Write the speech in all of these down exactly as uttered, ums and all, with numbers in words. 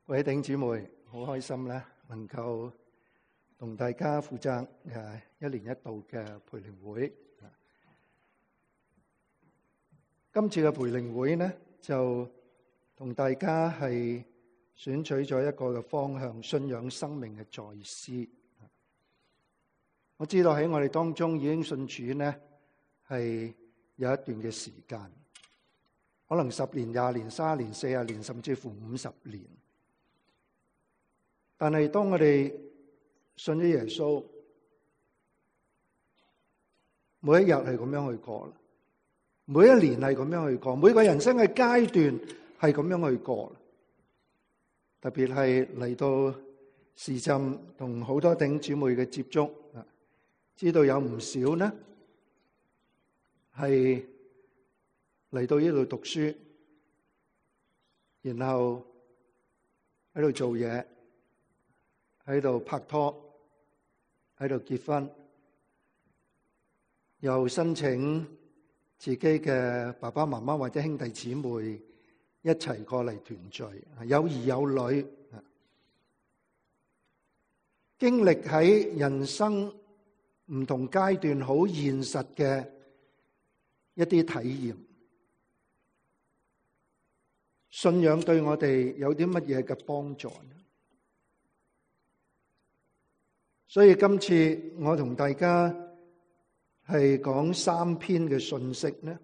各位弟兄姊妹，好開心咧，能夠同大家負責誒一年一度嘅培靈會。今次嘅培靈會呢，就同大家係選取咗一個嘅方向，信仰生命嘅再思。我知道喺我哋當中已經信主呢，係有一段嘅時間，可能十年、廿年、三十年、四十年，甚至乎五十年。但係當我哋信咗耶穌，每一日係咁樣去過，每一年係咁樣去過，每個人生嘅階段係咁樣去過。特別係嚟到時浸同好多弟兄姊妹嘅接觸，知道有唔少呢係嚟到呢度讀書，然後喺度做嘢，喺度拍拖，喺度結婚，又申請自己嘅爸爸媽媽或者兄弟姊妹一齊過嚟團聚，有兒有女，經歷喺人生唔同階段好現實嘅一啲體驗。信仰對我哋有啲乜嘢嘅幫助呢？所以今次我同大家係講三篇嘅信息呢。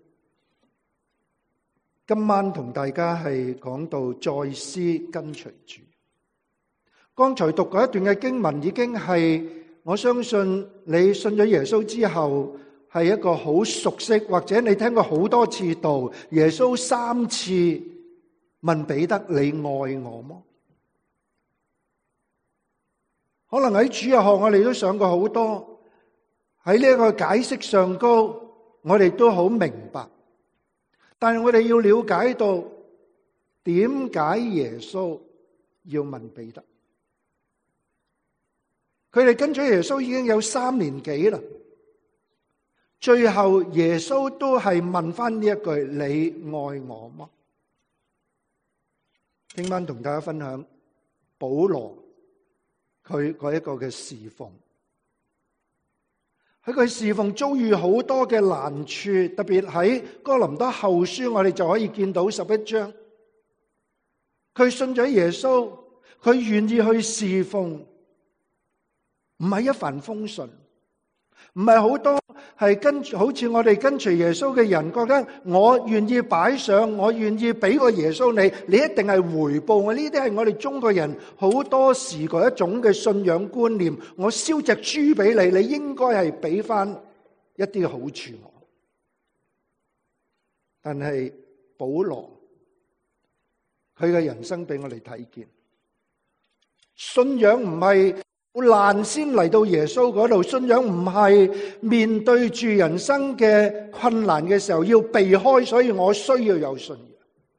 今晚同大家係講到再思跟隨主。剛才讀過一段嘅經文，已經係我相信你信咗耶穌之後係一個好熟悉，或者你聽過好多次道。耶穌三次問彼得：你愛我嗎？可能喺主日學我哋都上過好多，喺呢一個解釋上高，我哋都好明白。但係我哋要了解到點解耶穌要問彼得？佢哋跟咗耶穌已經有三年幾啦，最後耶穌都係問翻呢一句：你愛我嗎？聽晚同大家分享保羅佢嗰一個嘅侍奉，喺佢侍奉遭遇好多嘅難處，特別喺哥林多後書，我哋就可以見到十一章，佢信咗耶穌，佢願意去侍奉，唔係一帆風順，唔係好多係跟好似我哋跟隨耶穌嘅人覺得我願意擺上，我願意俾個耶穌你，你一定係回報我。呢啲係我哋中國人好多時嗰一種嘅信仰觀念。我燒隻豬俾你，你應該係俾翻一啲好處我。但係保羅佢嘅人生俾我哋睇見，信仰唔係難先嚟到耶穌嗰度，信仰唔係面對住人生嘅困難嘅時候要避開，所以我需要有信仰。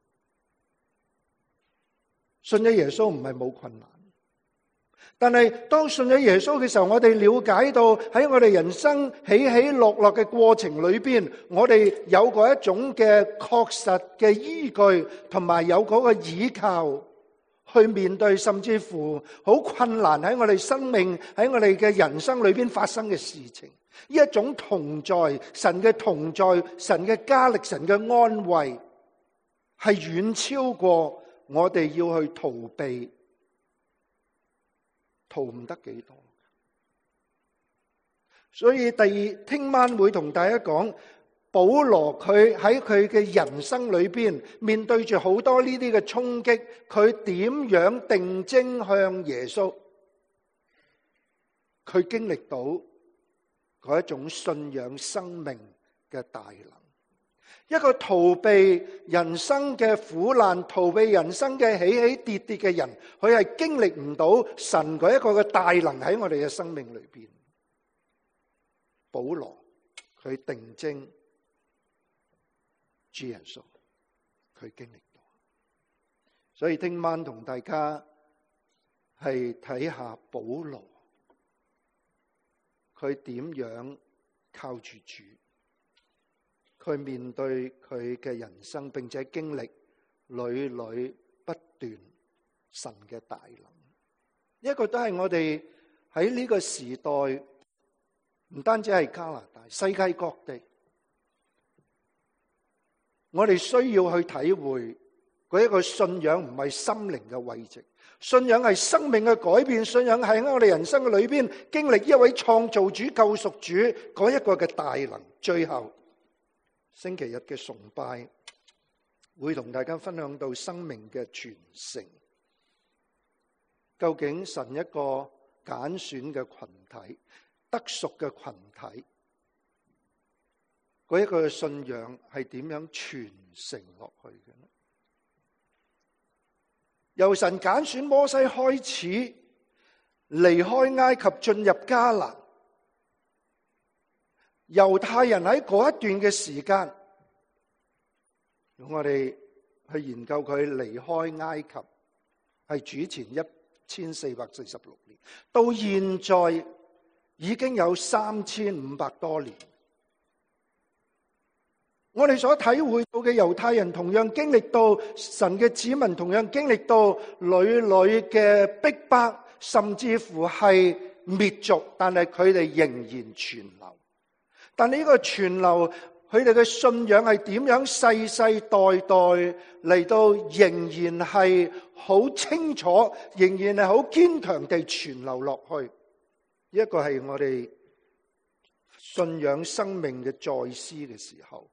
信咗耶穌唔係冇困難，但係當信咗耶穌嘅時候，我哋了解到喺我哋人生起起落落嘅過程裏邊，我哋有過一種嘅確實嘅依據，同埋有嗰個依靠去面對，甚至乎好困難喺我哋生命喺我哋嘅人生裏邊發生嘅事情。呢一種同在，神嘅同在，神嘅加力，神嘅安慰，係遠超過我哋要去逃避，逃唔得幾多。所以第二聽晚會同大家講，保羅佢喺佢嘅人生裏邊面對住好多呢啲嘅衝擊，佢點樣定睛向耶穌？佢經歷到嗰一種信仰生命嘅大能。一個逃避人生嘅苦難、逃避人生嘅起起跌跌嘅人，佢係經歷唔到神嗰一個嘅大能喺我哋嘅生命裏邊。保羅佢定睛主耶穌，佢經歷到，所以聽晚同大家係睇下保羅，佢點樣靠住主，佢面對佢嘅人生，並且經歷屢屢不斷神嘅大能。呢一個都係我哋喺呢個時代，唔單止係加拿大，世界各地，我哋需要去體會嗰一個信仰唔係心靈嘅慰藉，信仰係生命嘅改變，信仰係喺我哋人生嘅裏邊經歷一位創造主、救贖主嗰一個嘅大能。最後星期日嘅崇拜會同大家分享到生命嘅傳承。究竟神一個揀選嘅群體、得贖嘅群體，嗰一個信仰係點樣傳承落去嘅呢？由神揀選摩西開始，離開埃及進入迦南，猶太人喺嗰一段嘅時間，我哋去研究佢離開埃及係主前一千四百四十六年，到現在已經有三千五百多年。我哋所體會到嘅猶太人同樣經歷到神嘅子民，同樣經歷到屢屢嘅逼迫，甚至乎係滅族，但係佢哋仍然存留。但呢個存留，佢哋嘅信仰係點樣世世代代嚟到，仍然係好清楚，仍然係好堅強地存留落去。一個係我哋信仰生命嘅再思嘅時候，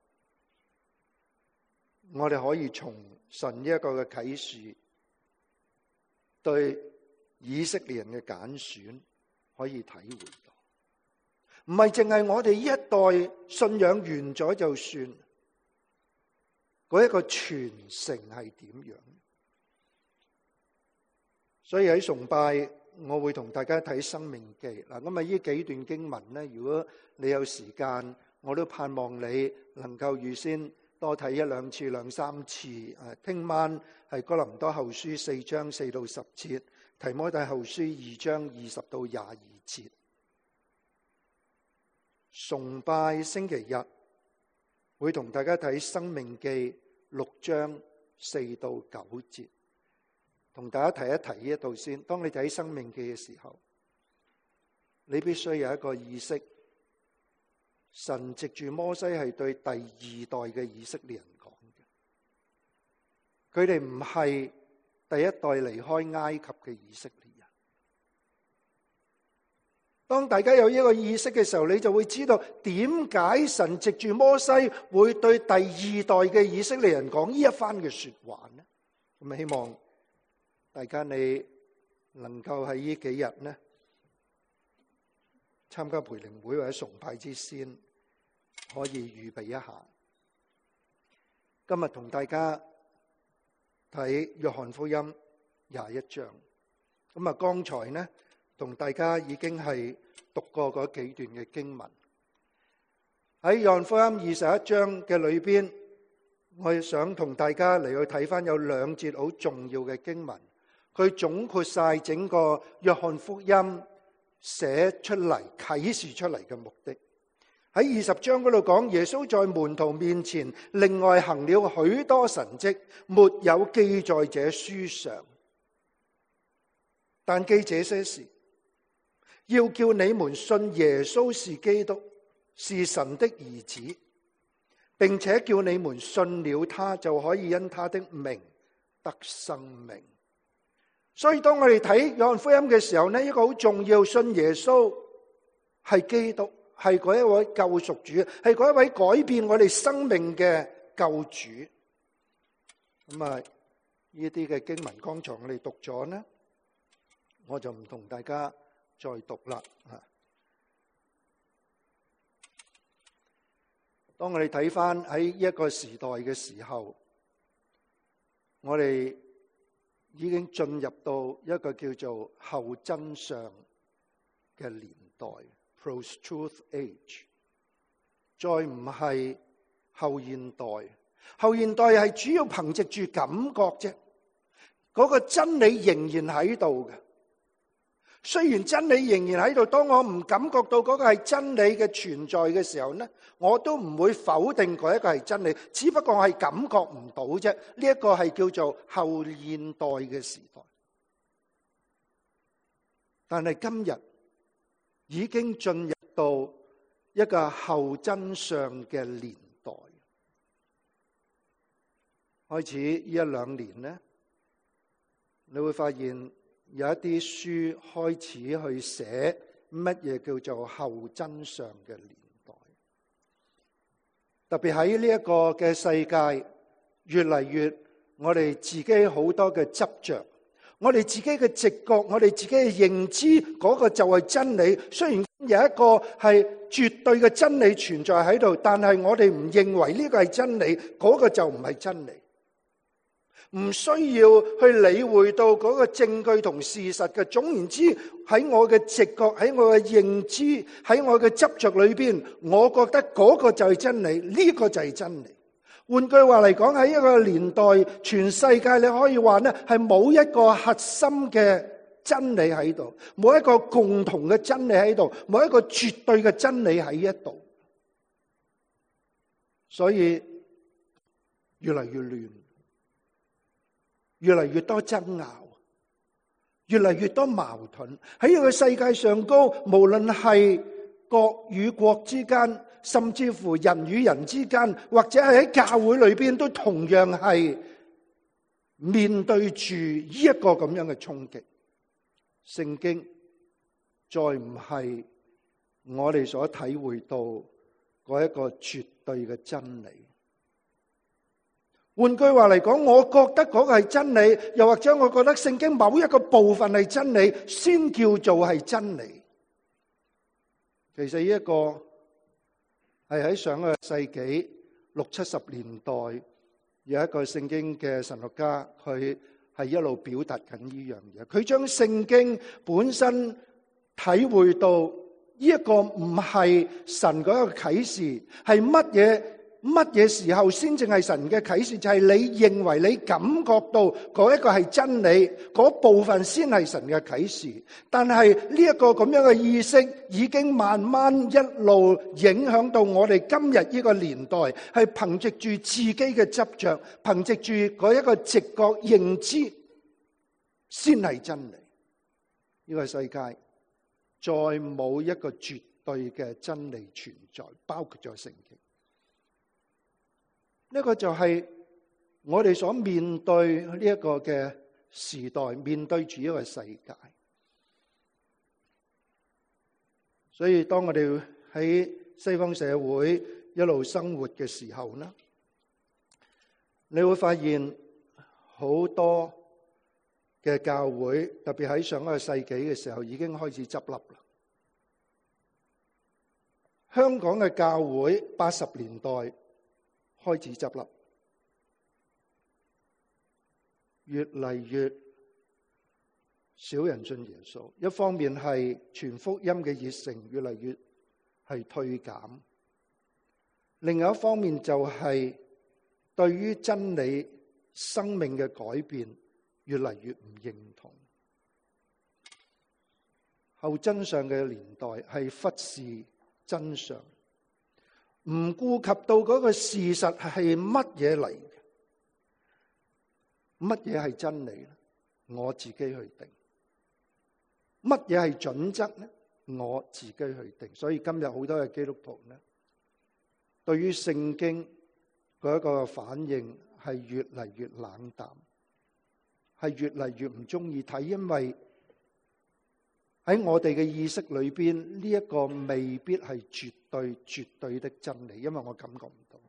我哋可以從神呢一個嘅啟示，對以色列人嘅揀選可以體會到。唔係淨係我哋呢一代信仰完咗就算，嗰一個傳承係點樣？所以喺崇拜，我會同大家睇《申命記》嗱。咁啊，呢幾段經文咧，如果你有時間，我都盼望你能夠預先多睇一兩次、兩三次。誒，聽晚係哥林多後書四章四到十節，提摩太後書二章二十到廿二節。崇拜星期日會同大家睇《申命記》六章四到九節，同大家提一提呢一度先。當你睇《申命記》嘅時候，你必須有一個意識，神藉住摩西係對第二代嘅以色列人講嘅，佢哋唔係第一代離開埃及嘅以色列人。當大家有呢個意識嘅時候，你就會知道點解神藉住摩西會對第二代嘅以色列人講呢一番嘅說話呢？咁希望大家你能夠喺呢幾日呢參加培靈會或者崇拜之先，可以預備一下。今日同大家睇約翰福音廿一章。咁啊，剛才呢同大家已經係讀過嗰幾段嘅經文。喺約翰福音二十一章嘅裏邊，我想同大家嚟去睇翻有兩節好重要嘅經文，佢總括晒整個約翰福音寫出嚟、啟示出嚟嘅目的。喺二十章嗰度講，耶穌在門徒面前另外行了許多神蹟，沒有記在這書上，但記這些事，要叫你們信耶穌是基督，是神的兒子，並且叫你們信了他，就可以因他的名得生命。所以當我哋睇約翰福音嘅時候呢，一個好重要，信耶穌係基督，係嗰一位救贖主，係嗰一位改變我哋生命嘅救主。咁啊，呢啲嘅經文剛才我哋讀咗呢，我就唔同大家再讀啦。當我哋睇翻喺一個時代嘅時候，我哋已經進入到一個叫做後真相嘅年代 （Post-Truth Age）， 再唔係後現代。後現代係主要憑藉住感覺啫，嗰個真理仍然喺度嘅。雖然真理仍然喺度，當我唔感覺到嗰個係真理嘅存在嘅時候呢，我都唔會否定嗰一個係真理，只不過係感覺唔到啫。呢一個係叫做後現代嘅時代。 但係今日已經進入到一個後真相嘅年代。開始呢一兩年呢，你會發現有一啲書開始去寫乜嘢叫做後真相嘅年代。特別喺呢一個嘅世界，越嚟越我哋自己好多嘅執着，我哋自己嘅直覺，我哋自己嘅認知，嗰個就係真理。雖然有一個係絕對嘅真理存在喺度，但係我哋唔認為呢個係真理，嗰個就唔係真理。唔需要去理會到嗰個證據同事實嘅。總言之，喺我嘅直覺，喺我嘅認知，喺我嘅執着裏邊，我覺得嗰個就係真理，呢個就係真理。換句話嚟講，喺一個年代，全世界你可以話呢，係冇一個核心嘅真理喺度，冇一個共同嘅真理喺度，冇一個絕對嘅真理喺一度，所以越嚟越亂，越嚟越多爭拗，越嚟越多矛盾。喺呢個世界上高，無論係國與國之間，甚至乎人與人之間，或者係喺教會裏邊，都同樣係面對住呢一個咁樣嘅衝擊。聖經再唔係我哋所體會到嗰一個絕對嘅真理。換句話嚟講，我覺得嗰個係真理，又或者我覺得聖經某一個部分係真理，先叫做係真理。其實呢一個係喺上個世紀六七十年代，有一個聖經嘅神學家，佢係一路表達緊呢樣嘢。佢將聖經本身體會到呢一個唔係神嗰個啟示，係乜嘢？乜嘢時候先正係神嘅啟示？就係你認為你感覺到嗰一個係真理，嗰部分先係神嘅啟示。但係呢一個咁樣嘅意識已經慢慢一路影響到我哋今日呢個年代，係憑藉住自己嘅執着，憑藉住嗰一個直覺認知先係真理。呢個世界再冇一個絕對嘅真理存在，包括咗聖經。呢個就係我哋所面對呢一個嘅時代，面對住一個世界。所以當我哋喺西方社會一路生活嘅時候呢，你會發現好多嘅教會，特別喺上一個世紀嘅時候已經開始執笠啦。香港嘅教會八十年代開始執笠，越嚟越少人信耶穌。一方面係傳福音嘅熱誠越嚟越係退減，另外一方面就係對於真理生命嘅改變越嚟越唔認同。後真相嘅年代係忽視真相，唔顧及到嗰個事實係乜嘢嚟嘅，乜嘢係真理咧？我自己去定。乜嘢係準則咧？我自己去定。所以今日好多嘅基督徒咧，對於聖經嗰一個反應係越嚟越冷淡，係越嚟越唔中意睇，因為喺我哋嘅意識裏邊，呢一個未必係絕對、絕對的真理，因為我感覺唔到，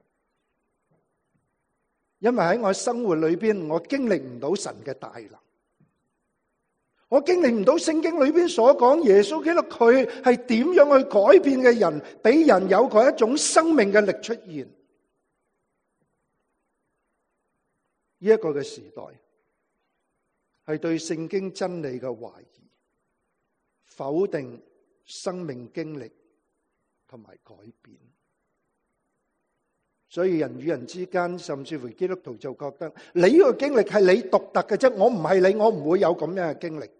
因為喺我生活裏邊，我經歷唔到神嘅大能，我經歷唔到聖經裏邊所講耶穌基督佢係點樣去改變嘅人，俾人有嗰一種生命嘅力出現。呢一個嘅時代係對聖經真理嘅懷疑，否定生命經歷同埋改變，所以人與人之間，甚至乎基督徒就覺得你呢個經歷係你獨特嘅啫，我唔係你，我唔會有咁樣嘅經歷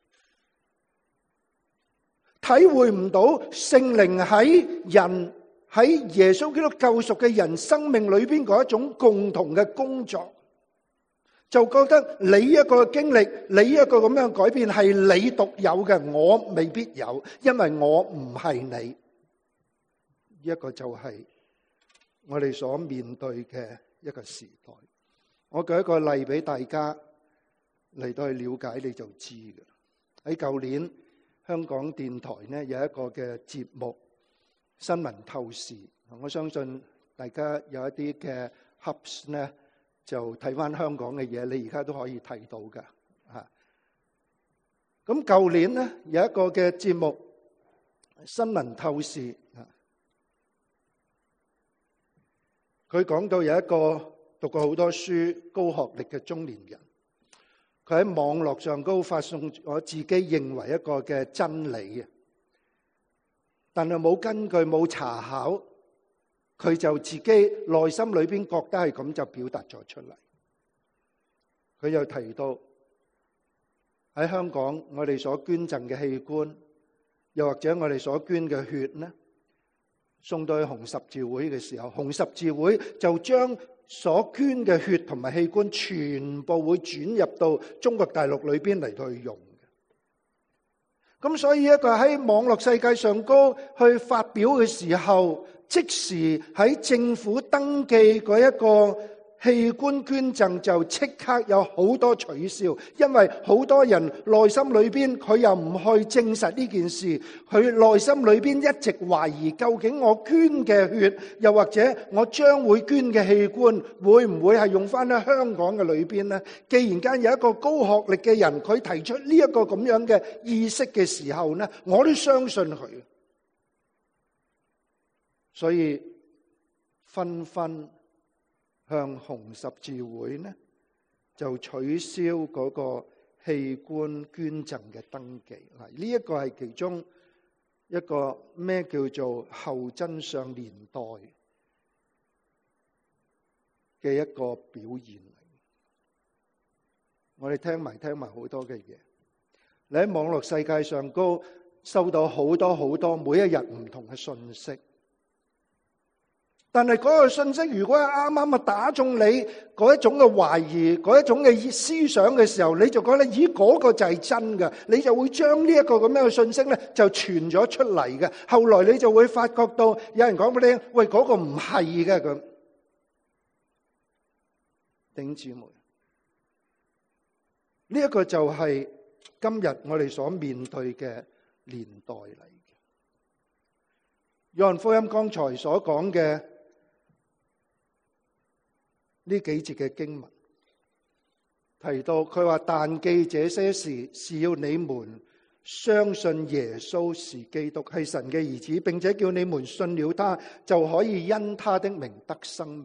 嘅，體會唔到聖靈喺人喺耶穌基督救贖嘅人生命裏邊嗰一種共同嘅工作， 就覺得你一個經歷，你一個咁樣改變係你獨有嘅，我未必有，因為我唔係你。一個就係我哋所面對嘅一個時代。我舉一個例俾大家嚟到去了解，你就知嘅。喺舊年香港電台呢有一個嘅節目新聞透視，我相信大家有一啲嘅 hubs 呢就睇翻香港嘅嘢，你而家都可以睇到噶吓。咁舊年呢有一個嘅節目新聞透視，佢講到有一個讀過好多書、高學歷嘅中年人，佢喺網絡上高發送我自己認為一個嘅真理，但係冇根據、冇查考，佢就自己內心裏邊覺得係咁就表達咗出嚟。佢又提到喺香港，我哋所捐贈嘅器官，又或者我哋所捐嘅血呢，送到去紅十字會嘅時候，紅十字會就將所捐嘅血同埋器官全部會轉入到中國大陸裏邊嚟到去用嘅。咁所以一個喺網絡世界上高去發表嘅時候，即時喺政府登記嗰一個器官捐贈就即刻有好多取消，因為好多人內心裏邊佢又唔去證實呢件事，佢內心裏邊一直懷疑究竟我捐嘅血，又或者我將會捐嘅器官，會唔會係用翻喺香港嘅裏邊呢？既然間有一個高學歷嘅人，佢提出呢一個咁樣嘅意識嘅時候呢，我都相信佢，所以紛紛向紅十字會呢就取消嗰個器官捐贈嘅登記。嗱，呢一個係其中一個咩叫做後真相年代嘅一個表現嚟。我哋聽埋聽埋好多嘅嘢，你喺網絡世界上高收到好多好多每一日唔同嘅信息。但係嗰個信息如果係啱啱啊打中你嗰一種嘅懷疑，嗰一種嘅思想嘅時候，你就覺得咦嗰個就係真嘅，你就會將呢一個咁樣嘅信息咧就傳咗出嚟嘅。後來你就會發覺到有人講俾你聽，喂，嗰個唔係嘅咁。弟兄姊妹，呢一個就係今日我哋所面對嘅年代嚟嘅。約翰福音剛才所講嘅呢幾節嘅經文提到，佢話但記這些事是要你們相信耶穌是基督，係神嘅兒子，並且叫你們信了他，就可以因他的名得生命。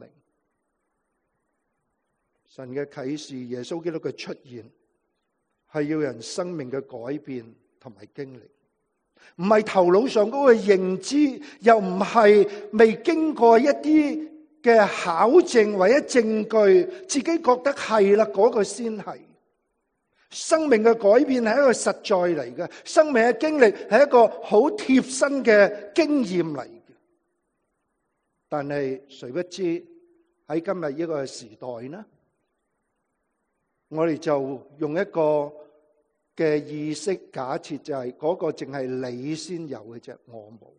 神嘅啟示，耶穌基督嘅出現，係要人生命嘅改變同埋經歷，唔係頭腦上嗰個認知，又唔係未經過一啲嘅考證或者證據，自己覺得係啦，嗰個先係。生命嘅改變係一個實在嚟嘅，生命嘅經歷係一個好貼身嘅經驗嚟嘅。但係誰不知喺今日呢個時代呢，我哋就用一個嘅意識假設，就係嗰個淨係你先有嘅啫，我冇。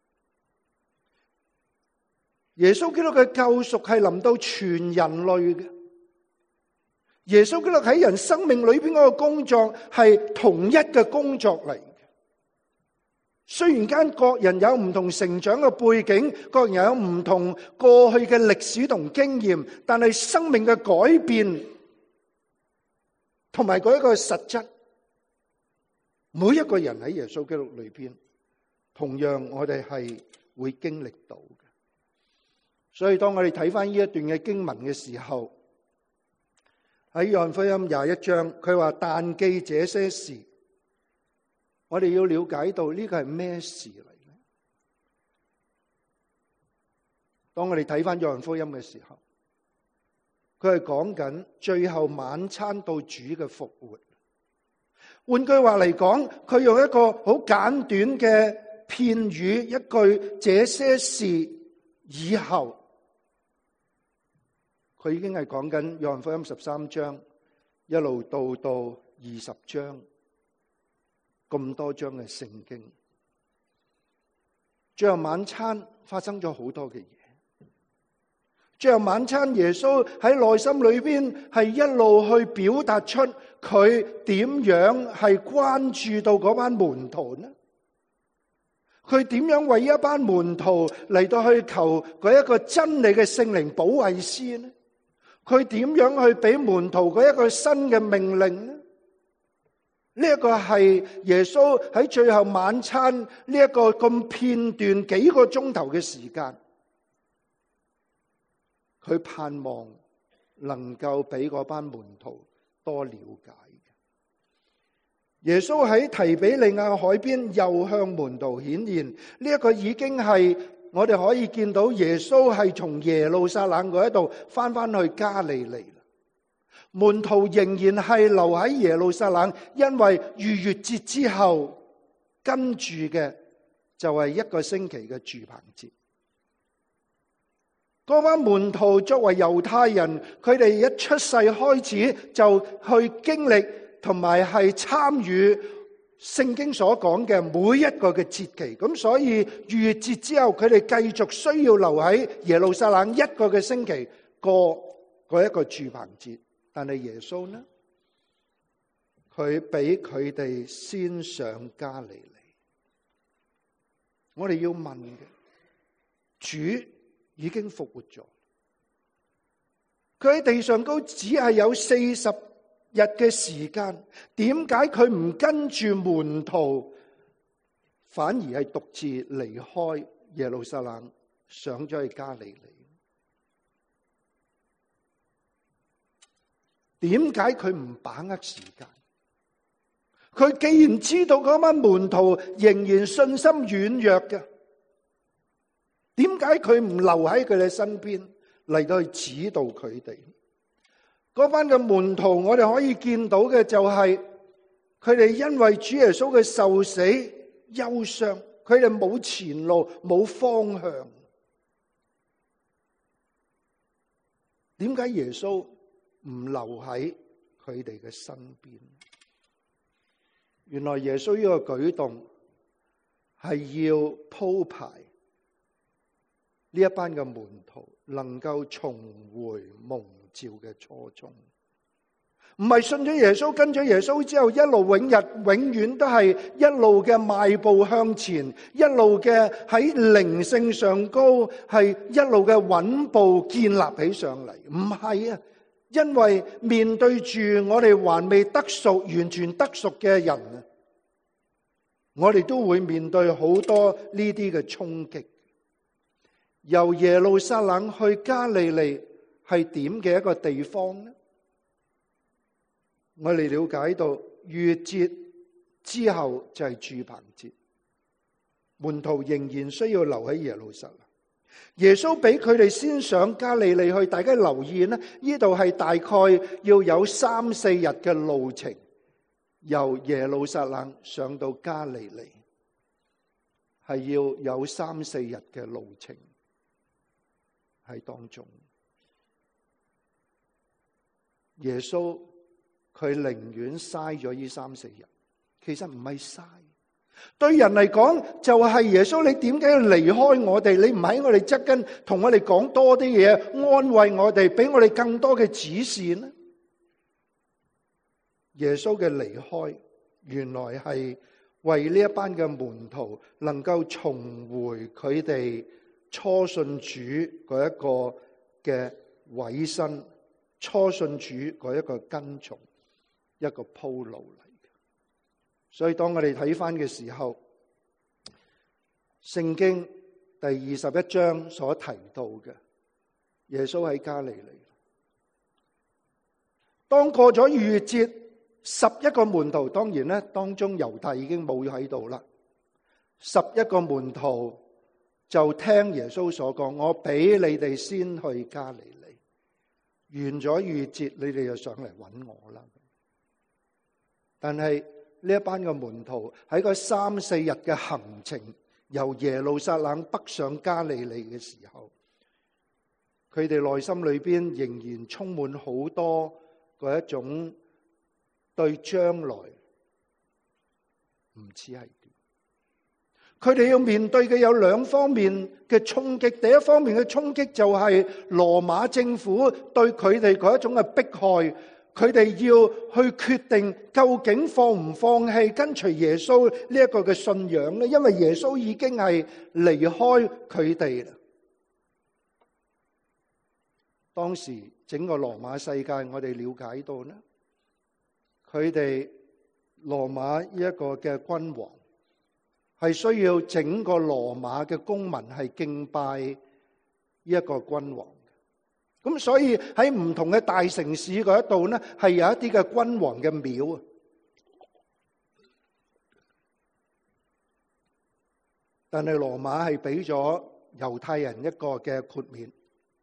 耶穌基督嘅救贖係臨到全人類嘅。耶穌基督喺人生命裏邊嗰個工作係同一嘅工作嚟嘅。雖然間各人有唔同成長嘅背景，各人有唔同過去嘅歷史同經驗，但係生命嘅改變同埋嗰一個實質，每一個人喺耶穌基督裏邊，同樣我哋係會經歷到嘅。所以當我哋睇翻呢一段嘅經文嘅時候，喺約翰福音廿一章，佢話但記這些事，我哋要了解到呢個係咩事嚟咧？當我哋睇翻約翰福音嘅時候，佢係講緊最後晚餐到主嘅復活。換句話嚟講，佢用一個好簡短嘅片語，一句這些事以後，佢已經係講緊約翰福音十三章一路到到二十章，咁多章嘅聖經。最後晚餐發生咗好多嘅嘢。最後晚餐，耶穌喺內心裏邊係一路去表達出佢點樣係關注到嗰班門徒呢？佢點樣為一班門徒嚟到去求嗰一個真理嘅聖靈保惠師呢？佢點樣去俾門徒嗰一個新嘅命令呢？呢一個係耶穌喺最後晚餐呢一個咁片段幾個鐘頭嘅時間，佢盼望能夠俾嗰班門徒多了解。耶穌喺提比利亞海邊又向門徒顯現，呢一個已經係我哋可以見到耶穌係從耶路撒冷嗰一度翻翻去加利利。門徒仍然係留喺耶路撒冷，因為逾越節之後跟住嘅就係一個星期嘅住棚節。嗰班門徒作為猶太人，佢哋一出世開始就去經歷同埋係參與聖經所講嘅每一個嘅節期。咁所以逾越節之後，佢哋繼續需要留喺耶路撒冷一個嘅星期過嗰一個住棚節。但係耶穌呢，佢俾佢哋先上加利利。我哋要問嘅，主已經復活咗，佢喺地上高只係有四十日嘅時間，點解佢唔跟住門徒，反而係獨自離開耶路撒冷，上咗去加利利？點解佢唔把握時間？佢既然知道嗰班門徒仍然信心軟弱嘅，點解佢唔留喺佢哋身邊嚟到去指導佢哋？嗰班嘅門徒，我哋可以見到嘅就係佢哋因為主耶穌嘅受死憂傷，佢哋冇前路，冇方向。點解耶穌唔留喺佢哋嘅身邊？原來耶穌呢個舉動係要鋪排呢一班嘅門徒能夠重回蒙召嘅初衷，唔係信咗耶穌，跟咗耶穌之後一路永日永遠都係一路嘅邁步向前，一路嘅喺靈性上高係一路嘅穩步建立起上嚟。唔係啊，因為面對住我哋還未得贖、完全得贖嘅人啊，我哋都會面對好多呢啲嘅衝擊。由耶路撒冷去加利利係點嘅一個地方呢？我哋了解到逾越節之後就係住棚節，門徒仍然需要留喺耶路撒冷。耶穌俾佢哋先上加利利去，大家留意呢，呢度係大概要有三四日嘅路程，由耶路撒冷上到加利利係要有三四日嘅路程喺當中。耶穌佢寧願嘥咗呢三四日，其實唔係嘥。對人嚟講就係耶穌，你點解要離開我哋？你唔喺我哋側跟同我哋講多啲嘢，安慰我哋，俾我哋更多嘅指示呢？耶穌嘅離開原來係為呢一班嘅門徒能夠重回佢哋初信主嗰一個嘅委身，初信主嗰一個跟從，一個鋪路嚟嘅。所以當我哋睇翻嘅時候，聖經第二十一章所提到嘅耶穌喺加利利，當過咗逾越節，十一個門徒，當然咧當中猶大已經冇喺度啦，十一個門徒就聽耶穌所講，我俾你哋先去加利利，完咗逾越節你哋就上嚟揾我啦。但係呢一班嘅門徒喺個三四日嘅行程，由耶路撒冷北上加利利嘅時候，佢哋內心裏邊仍然充滿好多嗰一種對將來唔知係點。佢哋要面對嘅有兩方面嘅衝擊。第一方面嘅衝擊就係羅馬政府對佢哋嗰一種嘅迫害，佢哋要去決定究竟放唔放棄跟隨耶穌呢一個嘅信仰咧，因為耶穌已經係離開佢哋啦。當時整個羅馬世界，我哋了解到咧，佢哋羅馬呢一個嘅君王係需要整個羅馬嘅公民係敬拜呢一個君王。咁所以喺唔同嘅大城市嗰一度咧，係有一啲嘅君王嘅廟啊。但係羅馬係俾咗猶太人一個嘅豁免，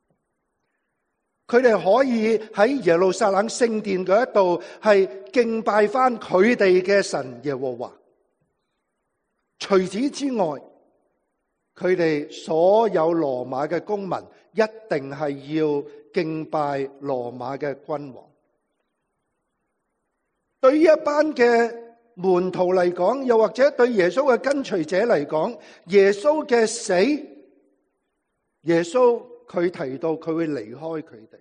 佢哋可以喺耶路撒冷聖殿嗰一度係敬拜翻佢哋嘅神耶和華。除此之外，佢哋所有羅馬嘅公民一定係要敬拜羅馬嘅君王。對於一班嘅門徒嚟講，又或者對耶穌嘅跟隨者嚟講，耶穌嘅死，耶穌佢提到佢會離開佢哋，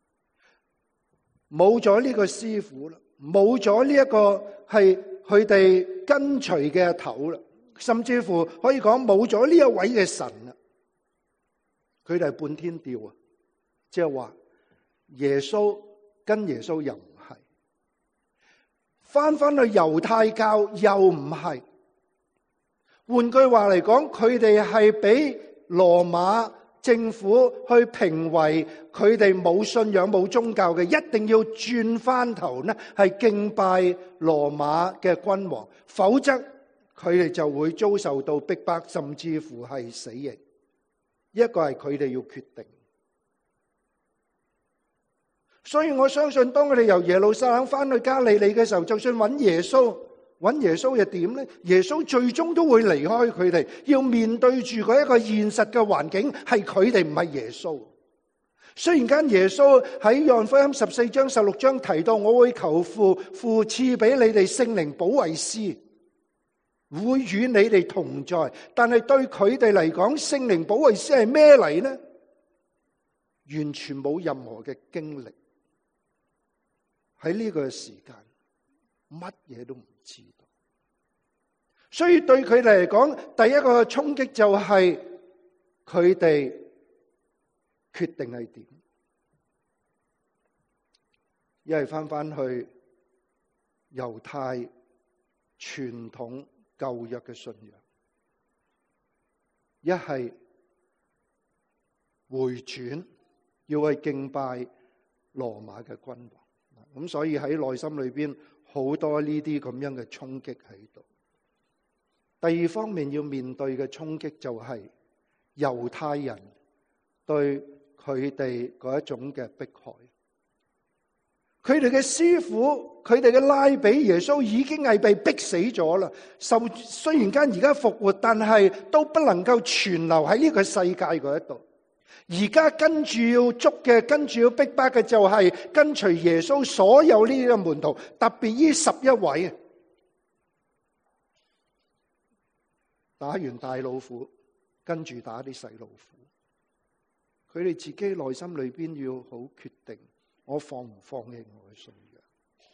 冇咗呢個師傅啦，冇咗呢一個係佢哋跟隨嘅頭啦。甚至乎可以講冇咗呢一位嘅神啦，佢哋係半天吊啊！即係話耶穌跟耶穌又唔係，翻翻去猶太教又唔係。換句話嚟講，佢哋係俾羅馬政府去評為佢哋冇信仰冇宗教嘅，一定要轉翻頭呢，係敬拜羅馬嘅君王，否則佢哋就會遭受到逼迫，甚至乎係死刑。一個係佢哋要決定。所以我相信，當佢哋由耶路撒冷翻去加利利嘅時候，就算揾耶穌，揾耶穌又點呢？耶穌最終都會離開佢哋，要面對住嗰一個現實嘅環境，係佢哋唔係耶穌。雖然間耶穌喺約翰福音十四章十六章提到，我會求父，父賜俾你哋聖靈保惠師，會與你哋同在，但係對佢哋嚟講，聖靈保惠師係咩嚟呢？完全冇任何嘅經歷，喺呢個時間乜嘢都唔知道，所以對佢哋嚟講，第一個衝擊就係佢哋決定係點，一係翻翻去猶太傳統舊約嘅信仰，一係回轉要去敬拜羅馬嘅君王。咁所以喺內心裏邊好多呢啲咁樣嘅衝擊喺度。第二方面要面對嘅衝擊就係猶太人對佢哋嗰一種嘅迫害。佢哋嘅師傅，佢哋嘅拉比耶穌已經係被逼死咗啦。受雖然間而家復活，但係都不能夠存留喺呢個世界嗰一度。而家跟住要捉嘅，跟住要逼迫嘅就係跟隨耶穌所有呢啲嘅門徒，特別呢十一位。打完大老虎，跟住打啲細老虎。佢哋自己內心裏邊要好決定，我放唔放棄我嘅信仰。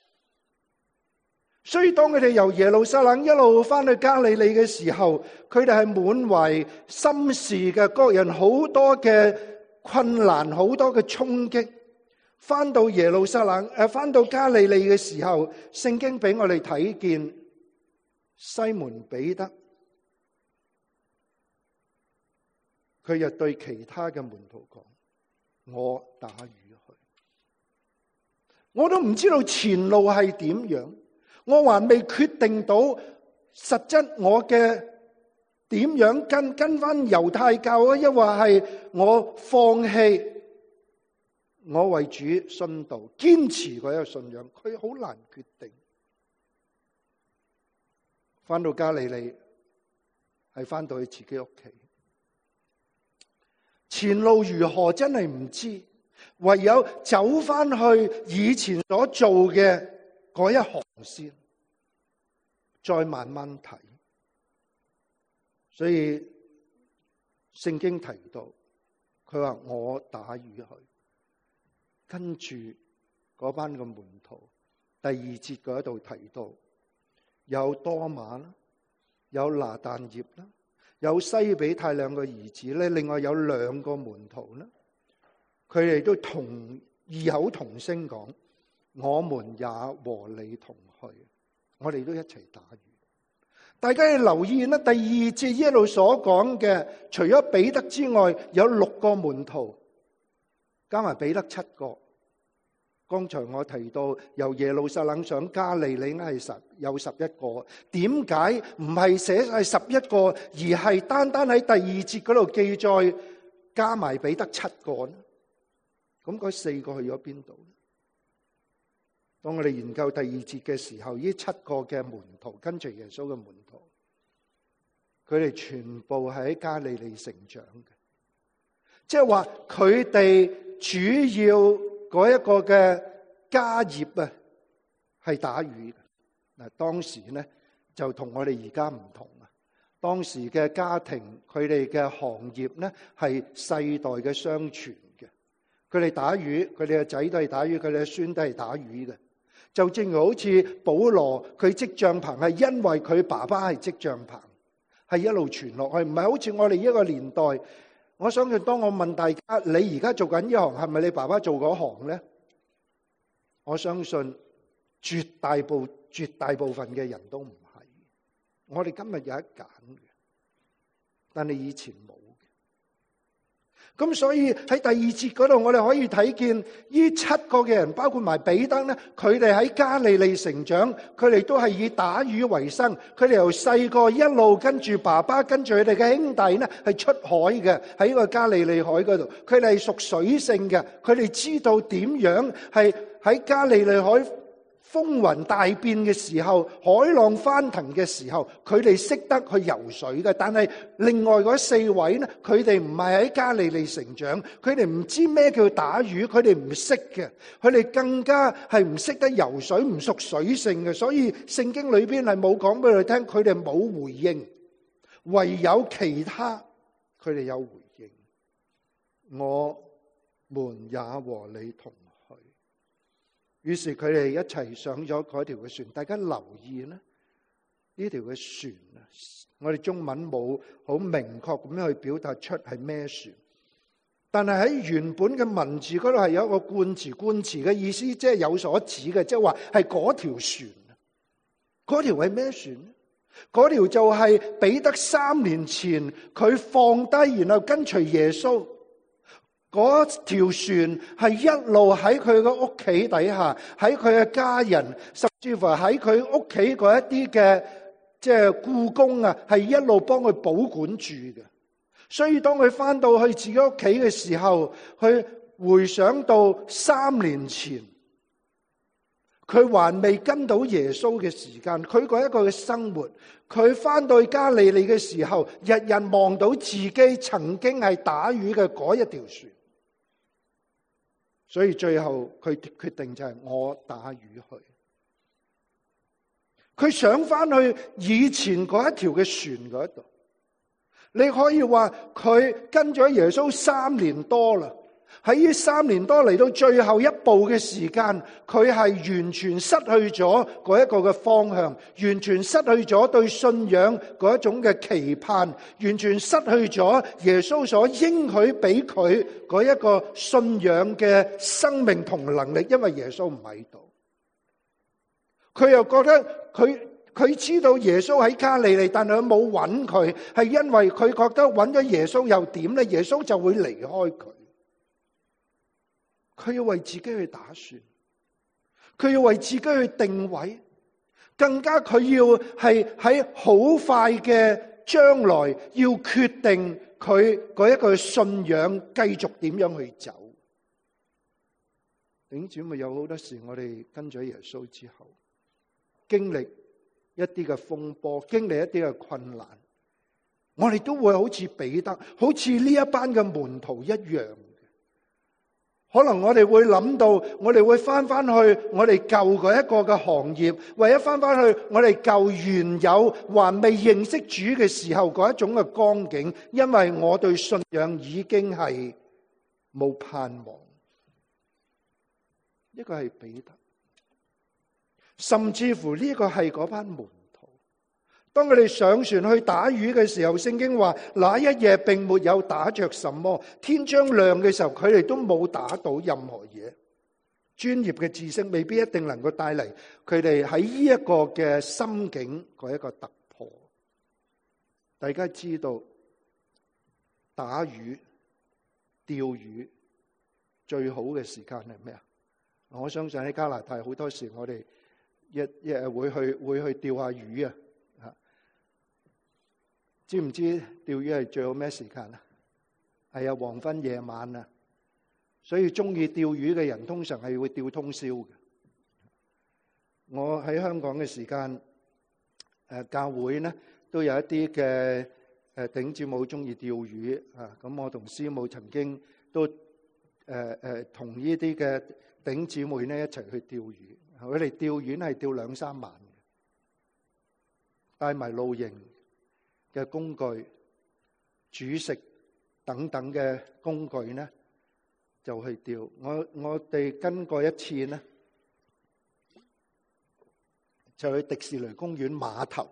所以當佢哋由耶路撒冷一路翻去加利利嘅時候，佢哋係滿懷心事嘅，各人好多嘅困難，好多嘅衝擊。翻到耶路撒冷誒，翻到加利利嘅時候，聖經俾我哋睇見西門彼得，佢又對其他嘅門徒講：我打魚去，我都唔知道前路係點樣。我還未決定到實質我嘅點樣跟跟翻猶太教啊，抑或係我放棄我為主殉道，堅持嗰一個信仰，佢好難決定。翻到加利利係翻到佢自己屋企，前路如何真係唔知，唯有走翻去以前所做嘅嗰一行先，再慢慢睇。所以聖經提到，佢話我打魚去，跟住嗰班嘅門徒，第二節嗰度提到有多馬啦，有拿但業啦，有西比泰兩個兒子咧，另外有兩個門徒啦，佢哋都同異口同聲講：我們也和你同去，我哋都一齊打魚。大家要留意啦，第二節一路所講嘅，除咗彼得之外，有六個門徒，加埋彼得七個。剛才我提到由耶路撒冷上加利利係十有十一個，點解唔係寫晒十一個，而係單單喺第二節嗰度記載加埋彼得七個呢？咁嗰四個去咗邊度？當我哋研究第二節嘅時候，呢七個嘅門徒跟隨耶穌嘅門徒，佢哋全部係喺加利利成長嘅，即係話佢哋主要嗰一個嘅家業啊，係打魚嘅。嗱，當時咧就同我哋而家唔同啊。當時嘅家庭，佢哋嘅行業咧係世代嘅相傳嘅。佢哋打魚，佢哋嘅仔都係打魚，佢哋嘅孫都係打魚嘅。就正如好似保羅佢織帳篷，係因為佢爸爸係織帳篷，係一路傳落去，唔係好似我哋一個年代。我相信當我問大家，你而家做緊呢行係咪你爸爸做嗰行呢？我相信絕大部絕大部分嘅人都唔係。我哋今日有得揀嘅，但係以前冇。咁所以喺第二節嗰度，我哋可以睇見呢七個嘅人，包括埋彼得咧，佢哋喺加利利成長，佢哋都係以打魚為生。佢哋由細個一路跟住爸爸，跟住佢哋嘅兄弟咧，係出海嘅，喺個加利利海嗰度。佢哋係屬水性嘅，佢哋知道點樣係喺加利利海風雲大變嘅時候，海浪翻騰嘅時候，佢哋識得去游水嘅。但係另外嗰四位呢，佢哋唔係喺加利利成長，佢哋唔知咩叫打魚，佢哋唔識嘅，佢哋更加係唔識得游水，唔屬水性嘅。所以聖經裏邊係冇講俾佢哋聽，佢哋冇回應，唯有其他佢哋有回應。我們也和你同。於是佢哋一齊上咗嗰條嘅船。大家留意咧，呢條嘅船啊，我哋中文冇好明確咁樣去表達出係咩船，但係喺原本嘅文字嗰度係有一個冠詞，冠詞嘅意思即係有所指嘅，即係話係嗰條船。嗰條係咩船咧？嗰條就係彼得三年前佢放低，然後跟隨耶穌。嗰條船係一路喺佢嘅屋企底下，喺佢嘅家人，甚至乎喺佢屋企嗰一啲嘅即係僱工啊，係一路幫佢保管住嘅。所以當佢翻到去自己屋企嘅時候，去回想到三年前，佢還未跟到耶穌嘅時間，佢嗰一個嘅生活，佢翻到去加利利嘅時候，日日望到自己曾經係打魚嘅嗰一條船。所以最後佢決定就係我打魚去。佢想翻去以前嗰一條嘅船嗰度。你可以話佢跟咗耶穌三年多啦。喺呢三年多嚟到最後一步嘅時間，佢係完全失去咗嗰一個嘅方向，完全失去咗對信仰嗰一種嘅期盼，完全失去咗耶穌所應許俾佢嗰一個信仰嘅生命同能力，因為耶穌唔喺度。佢又覺得佢佢知道耶穌喺加利利，但係佢冇揾佢，係因為佢覺得揾咗耶穌又點咧？耶穌就會離開佢。佢要為自己去打算，佢要為自己去定位，更加佢要係喺好快嘅將來要決定佢嗰一個信仰繼續點樣去走。弟兄姊妹，有好多時我哋跟咗耶穌之後，經歷一啲嘅風波，經歷一啲嘅困難，我哋都會好似彼得，好似呢一班嘅門徒一樣。 可能我哋會諗到，我哋會翻翻去我哋舊嗰一個嘅行業，或者翻翻去我哋舊原有還未認識主嘅時候嗰一種嘅光景，因為我對信仰已經係冇盼望。呢個係彼得，甚至乎呢個係嗰班門徒。當佢哋上船去打魚嘅時候，聖經話那一夜並沒有打着什麼，天將亮嘅時候，佢哋都冇打到任何嘢。專業嘅知識未必一定能夠帶嚟佢哋喺呢一個嘅心境嗰一個突破。大家知道打魚、釣魚最好嘅時間係咩啊？我相信喺加拿大好多時我哋一一會去會去釣下魚啊！知唔知釣魚係最好咩時間啊？係啊，黃昏夜晚啊！所以中意釣魚嘅人通常係會釣通宵嘅。我喺香港嘅時間，誒教會咧都有一啲嘅誒弟兄姊妹中意釣魚啊！咁我同師母曾經都誒誒同呢啲嘅弟兄姊妹咧一齊去釣魚。佢哋釣魚係釣兩三晚嘅，帶埋露營嘅工具、煮食等等嘅工具咧，就去釣。我我哋跟過一次咧，就去迪士尼公園碼頭，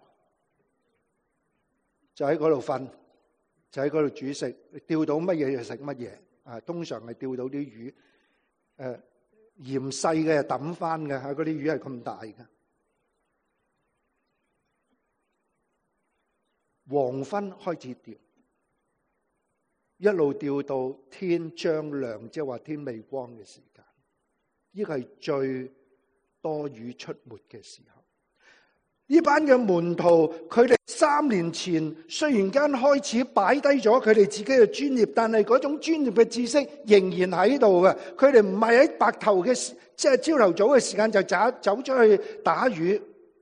就喺嗰度瞓，就喺嗰度煮食。釣到乜嘢就食乜嘢。啊，通常係釣到啲魚，誒嫌細嘅就抌翻嘅嚇，嗰啲魚係咁大嘅。黃昏開始釣，一路釣到天將亮，即係話天未光嘅時間。呢個係最多魚出沒嘅時候。呢班嘅門徒，佢哋三年前雖然間開始擺低咗佢哋自己嘅專業，但係嗰種專業嘅知識仍然喺度嘅。佢哋唔係喺白頭嘅，即係朝頭早嘅時間就走走出去打魚。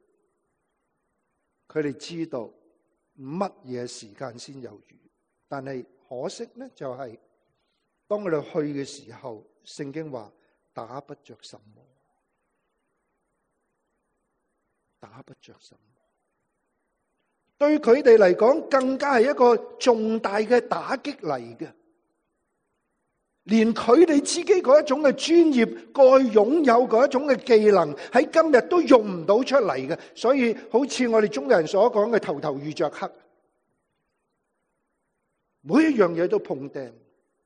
佢哋知道乜嘢時間先有魚，但係可惜咧，就係當佢哋去嘅時候，聖經話打不着什麼，打不着什麼。對佢哋嚟講，更加係一個重大嘅打擊嚟嘅。連佢哋自己嗰一種嘅專業，過去擁有嗰一種嘅技能，喺今日都用唔到出嚟嘅。所以好似我哋中國人所講嘅頭頭遇着黑，每一樣嘢都碰釘。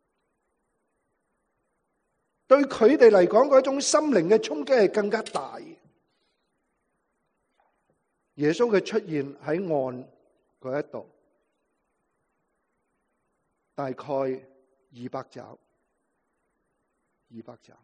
對佢哋嚟講，嗰種心靈嘅衝擊係更加大。耶穌嘅出現喺岸嗰一度，大概二百肘。二百肘，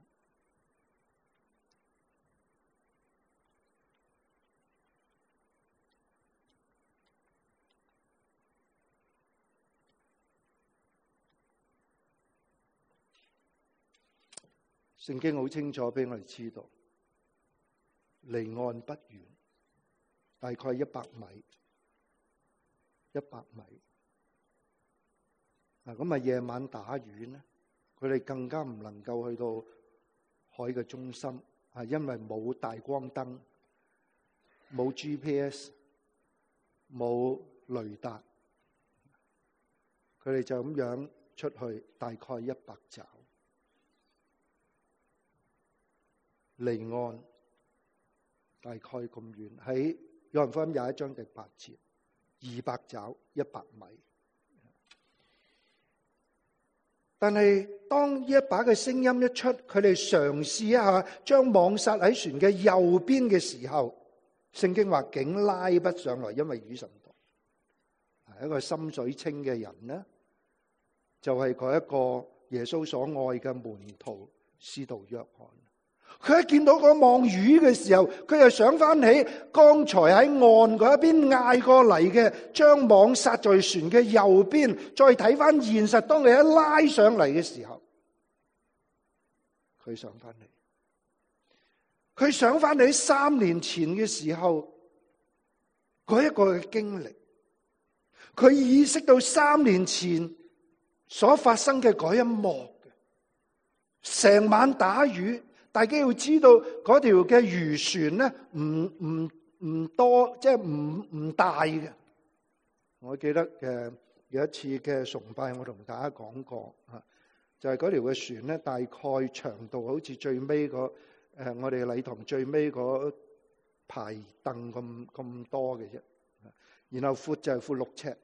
聖經好清楚俾我哋知道，離岸不遠，大概一百米，一百米。嗱，咁啊夜晚打魚咧，佢哋更加唔能夠去到海嘅中心，係因為冇大光燈、冇 G P S、冇雷達，佢哋就咁樣出去，大概一百肘，離岸大概咁遠。喺約翰福音廿一章第八節，二百肘，一百米。但係當呢一把嘅聲音一出，佢哋嘗試一下將網撒喺船嘅右邊嘅時候，聖經話竟拉不上來，因為魚甚多。係一個心水清嘅人呢，就係嗰一個耶穌所愛嘅門徒使徒約翰。佢一見到嗰網魚嘅時候，佢又想翻起剛才喺岸嗰一邊嗌過嚟嘅，將網撒在船嘅右邊。再睇翻現實，當你一拉上嚟嘅時候，佢想翻嚟，佢想翻起三年前嘅時候嗰一個嘅經歷，佢意識到三年前所發生嘅嗰一幕。 成晚打魚。大家要知道嗰條嘅漁船咧，唔唔唔多，即係唔唔大嘅。我記得嘅有一次嘅崇拜，我同大家講過啊，就係嗰條嘅船咧，大概長度好似最尾嗰誒，我哋禮堂最尾嗰排凳咁咁多嘅啫。然後闊就係闊六尺，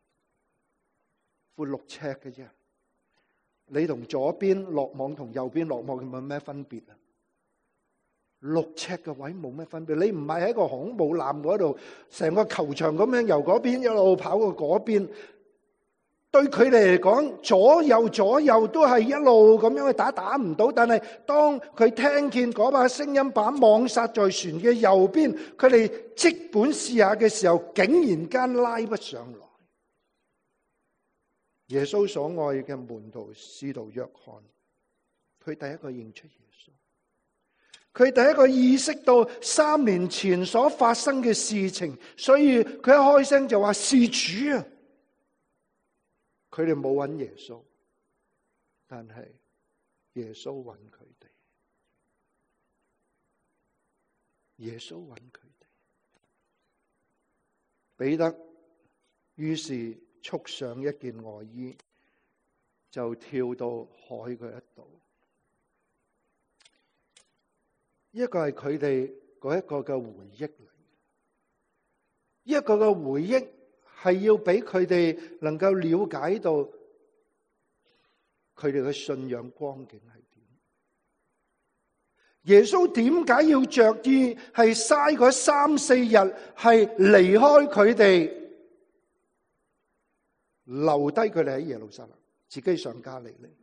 闊六尺嘅啫。你同左邊落網同右邊落網有咩分別啊？六尺嘅位冇咩分別。你唔係喺個航空母艦嗰度，成個球場咁樣由嗰邊一路跑過嗰邊。對佢哋嚟講，左右左右都係一路咁樣去打，打唔到。但係當佢聽見嗰把聲音，把網撒在船嘅右邊，佢哋即本試下嘅時候，竟然間拉不上來。耶穌所愛嘅門徒使徒約翰，佢第一個認出耶穌，佢第一個意識到三年前所發生嘅事情，所以佢一開聲就話是主啊！佢哋冇揾耶穌，但係耶穌揾佢哋，耶穌揾佢哋。彼得於是束上一件外衣，就跳到海嗰一度。一個係佢哋嗰一個嘅回憶嚟，一個嘅回憶係要俾佢哋能夠了解到佢哋嘅信仰光景係點。耶穌點解要着意係嘥嗰三四日係離開佢哋，留低佢哋喺耶路撒冷，自己上加利利？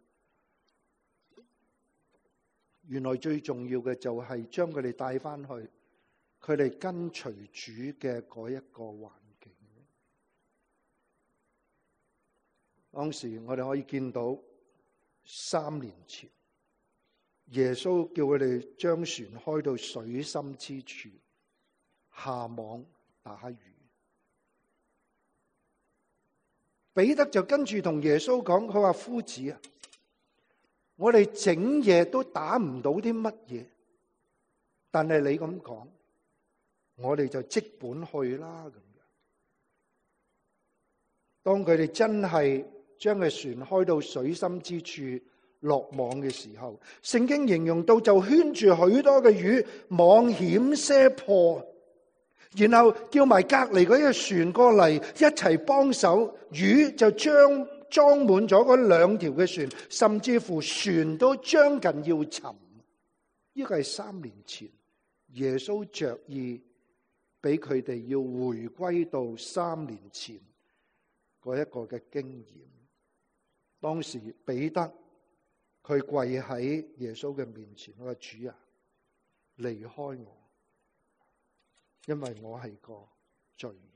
原來最重要嘅就係將佢哋帶翻去佢哋跟隨主嘅嗰一個環境。當時我哋可以見到三年前耶穌叫佢哋將船開到水深之處，下網打魚。彼得就跟住同耶穌講，佢話夫子啊，我哋整夜都打唔到啲乜嘢，但係你咁講，我哋就即本去啦咁樣。當佢哋真係將個船開到水深之處落網嘅時候，聖經形容到就圈住許多嘅魚，網險些破，然後叫埋隔籬嗰隻船過嚟一齊幫手，魚就將裝滿咗嗰兩條嘅船，甚至乎船都將近要沉。呢個係三年前耶穌着意俾佢哋要回歸到三年前嗰一個嘅經驗。當時彼得佢跪喺耶穌嘅面前，我話主啊，離開我，因為我係個罪人。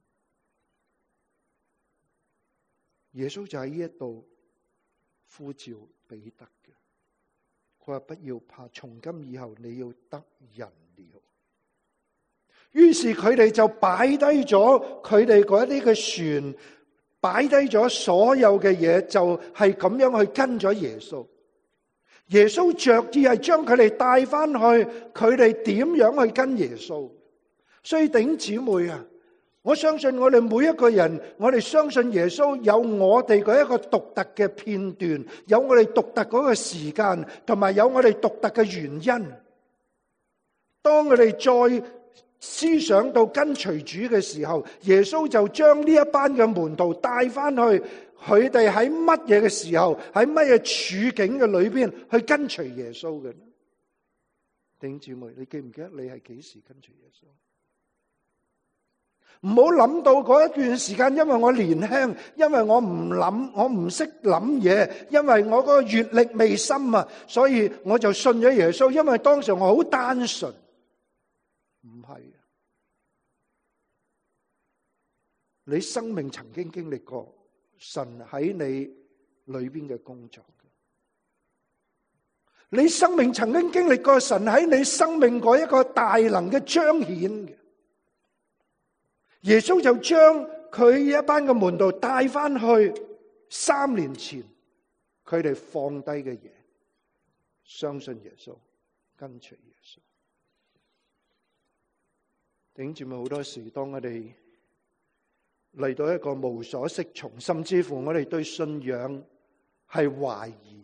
耶穌就喺呢一度呼召彼得嘅，佢話不要怕，從今以後你要得人了。於是佢哋就擺低咗佢哋嗰啲嘅船，擺低咗所有嘅嘢，就係咁樣去跟咗耶穌。耶穌着意係將佢哋帶翻去，佢哋點樣去跟耶穌。所以弟兄姊妹啊，我相信我哋每一個人，我哋相信耶穌有我哋嗰一個獨特嘅片段，有我哋獨特嗰個時間，同埋有我哋獨特嘅原因。當我哋再思想到跟隨主嘅時候，耶穌就將呢一班嘅門徒帶翻去，佢哋喺乜嘢嘅時候，喺乜嘢處境嘅裏邊去跟隨耶穌嘅。弟兄姊妹，你記唔記得你係幾時跟隨耶穌？唔好諗到嗰一段時間，因為我年輕，因為我唔諗，我唔識諗嘢，因為我個閱歷未深啊，所以我就信咗耶穌。因為當時我好單純，唔係。你生命曾經經歷過神喺你裏邊嘅工作，你生命曾經經歷過神喺你生命嗰一個大能嘅彰顯嘅。耶穌就將佢一班嘅門徒帶翻去三年前佢哋放低嘅嘢， 相信耶穌，跟隨耶穌。弟兄姊妹，好多時當我哋嚟到一個無所適從，甚至乎我哋對信仰係懷疑，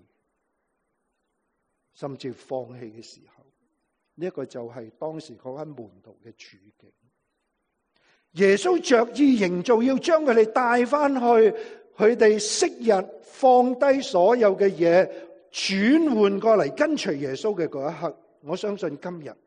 甚至放棄嘅時候，呢一個就係當時嗰班門徒嘅處境。耶穌着意營造，要將佢哋帶翻去佢哋昔日放低所有嘅嘢，轉換過嚟跟隨耶穌嘅嗰一刻。我相信今日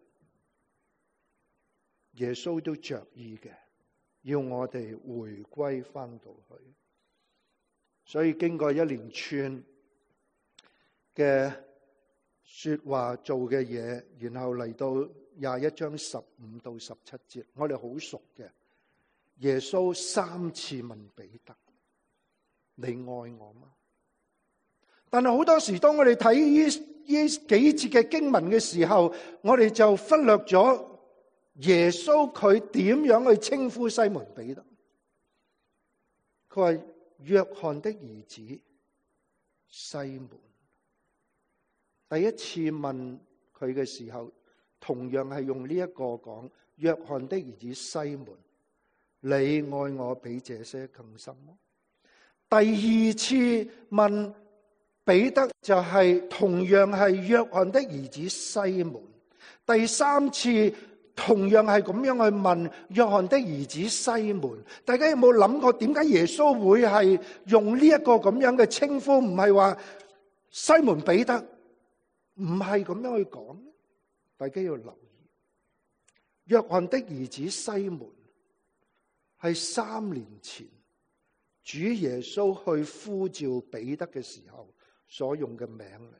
耶穌都着意嘅，要我哋回歸翻到去。所以經過一連串嘅說話做嘅嘢，然後嚟到廿一章十五到十七節，我哋好熟嘅。耶穌三次問彼得：你愛我嗎？但係好多時，當我哋睇呢呢幾節嘅經文嘅時候，我哋就忽略咗耶穌佢點樣去稱呼西門彼得。佢話約翰的兒子西門。第一次問佢嘅時候，同樣係用呢一個講：約翰的兒子西門，你愛我比這些更深麼？第二次問彼得就係同樣係約翰的兒子西門。第三次同樣係咁樣去問約翰的兒子西門。大家有冇諗過點解耶穌會係用呢一個咁樣嘅稱呼？唔係話西門彼得，唔係咁樣去講。大家要留意，約翰的兒子西門係三年前主耶穌去呼召彼得嘅時候所用嘅名嚟。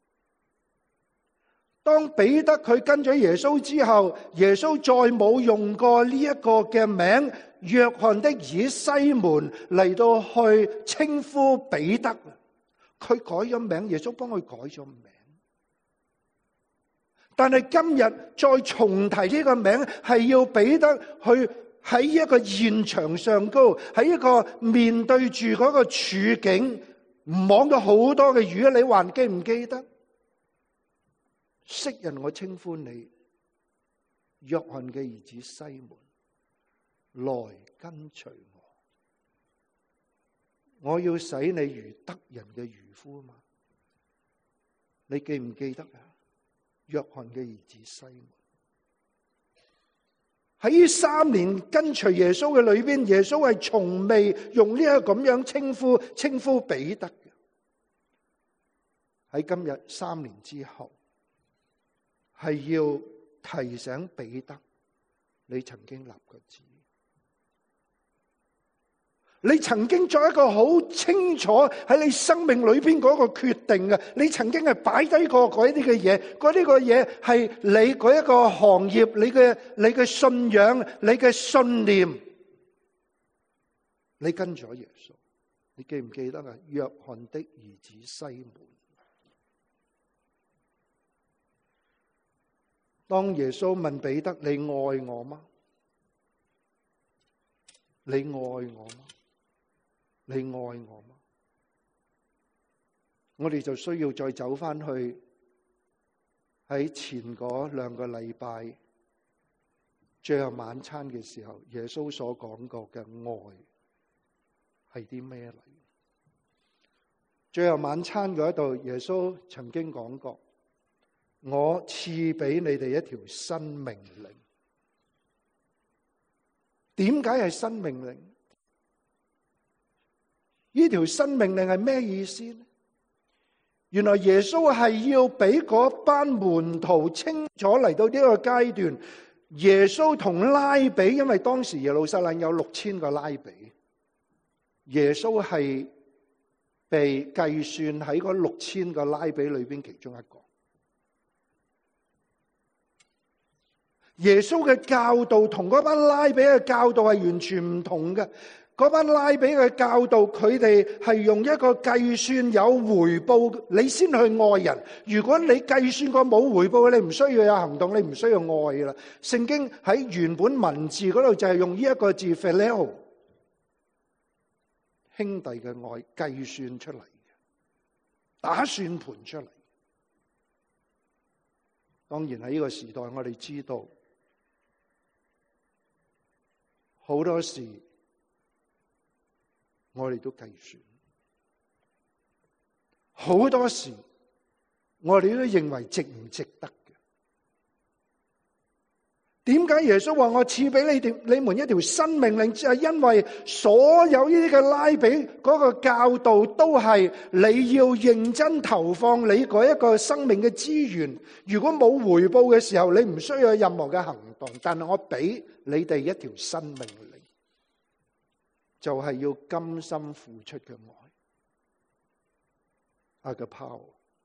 當彼得佢跟咗耶穌之後，耶穌再冇用過呢一個嘅名約翰的兒子西門嚟到去稱呼彼得，佢改咗名，耶穌幫佢改咗名。但係今日再重提呢個名，係要彼得去喺一個現場上高，喺一個面對住嗰個處境，唔忘咗好多嘅魚，你還記唔記得？昔日我稱呼你約翰嘅兒子西門，來跟隨我，我要使你如得人嘅漁夫嘛。你記唔記得啊？約翰嘅兒子西門喺呢三年跟隨耶穌嘅裏邊，耶穌係從未用呢一個咁樣稱呼稱呼彼得嘅。喺今日三年之後，係要提醒彼得，你曾經立過志，你曾經作一個好清楚喺你生命裏邊嗰個決定嘅，你曾經係擺低過嗰啲嘅嘢，嗰啲個嘢係你嗰一個行業，你嘅你嘅信仰，你嘅信念，你跟咗耶穌，你記唔記得啊？約翰的兒子西門。當耶穌問彼得：你愛我嗎？你愛我嗎？你愛我嗎？我哋就需要再走翻去喺前嗰兩個禮拜最後晚餐嘅時候，耶穌所講過嘅愛係啲咩嚟？最後晚餐嗰度，耶穌曾經講過：我賜俾你哋一條新命令。點解係新命令？呢條新命令係咩意思呢？原來耶穌係要俾嗰班門徒清楚嚟到呢個階段，耶穌同拉比，因為當時耶路撒冷有六千個拉比，耶穌係被計算喺嗰六千個拉比裏邊其中一個。耶穌嘅教導同嗰班拉比嘅教導係完全唔同嘅。嗰班拉比嘅教導，佢哋係用一個計算有回報，你先去愛人。如果你計算過冇回報，你唔需要有行動，你唔需要愛㗎喇。聖經喺原本文字嗰度就係用呢一個字 phileo， 兄弟嘅愛計算出嚟嘅，打算盤出嚟。 當然喺呢個時代，我哋知道好多時我哋都計算，好多時我哋都認為值唔值得嘅。點解耶穌話我賜俾你哋你們一條新命令？就係因為所有呢啲嘅拉比嗰個教導都係你要認真投放你嗰一個生命嘅資源。如果冇回報嘅時候，你唔需要有任何嘅行動。但係我俾你哋一條新命令，就係要甘心付出嘅愛。Agape，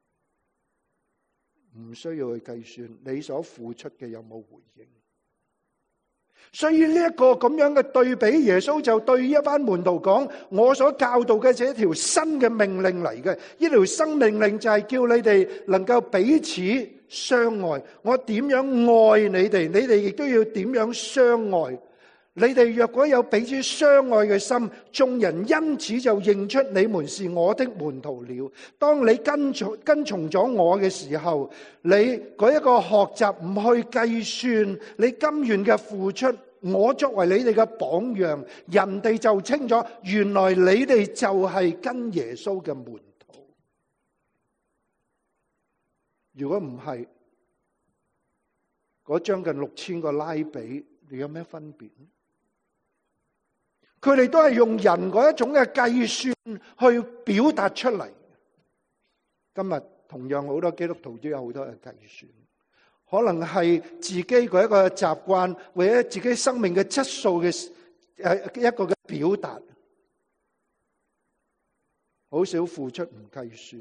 唔需要去計算你所付出嘅有冇回應。所以呢一個咁樣嘅對比，耶穌就對一班門徒講：我所教導嘅就係一條新嘅命令嚟嘅。呢條新命令就係叫你哋能夠彼此相愛。我點樣愛你哋，你哋亦都要點樣相愛。你哋若果有彼此相愛嘅心，眾人因此就認出你們是我的門徒了。當你跟從跟從咗我嘅時候，你嗰一個學習唔去計算，你甘願嘅付出，我作為你哋嘅榜樣，人哋就清楚，原來你哋就係跟耶穌嘅門徒。如果唔係，嗰將近六千個拉比，你有咩分別？佢哋都係用人嗰一種嘅計算去表達出嚟。今日同樣好多基督徒都有好多嘅計算，可能係自己嗰一個習慣，或者自己生命嘅質素嘅誒一個嘅表達，好少付出唔計算。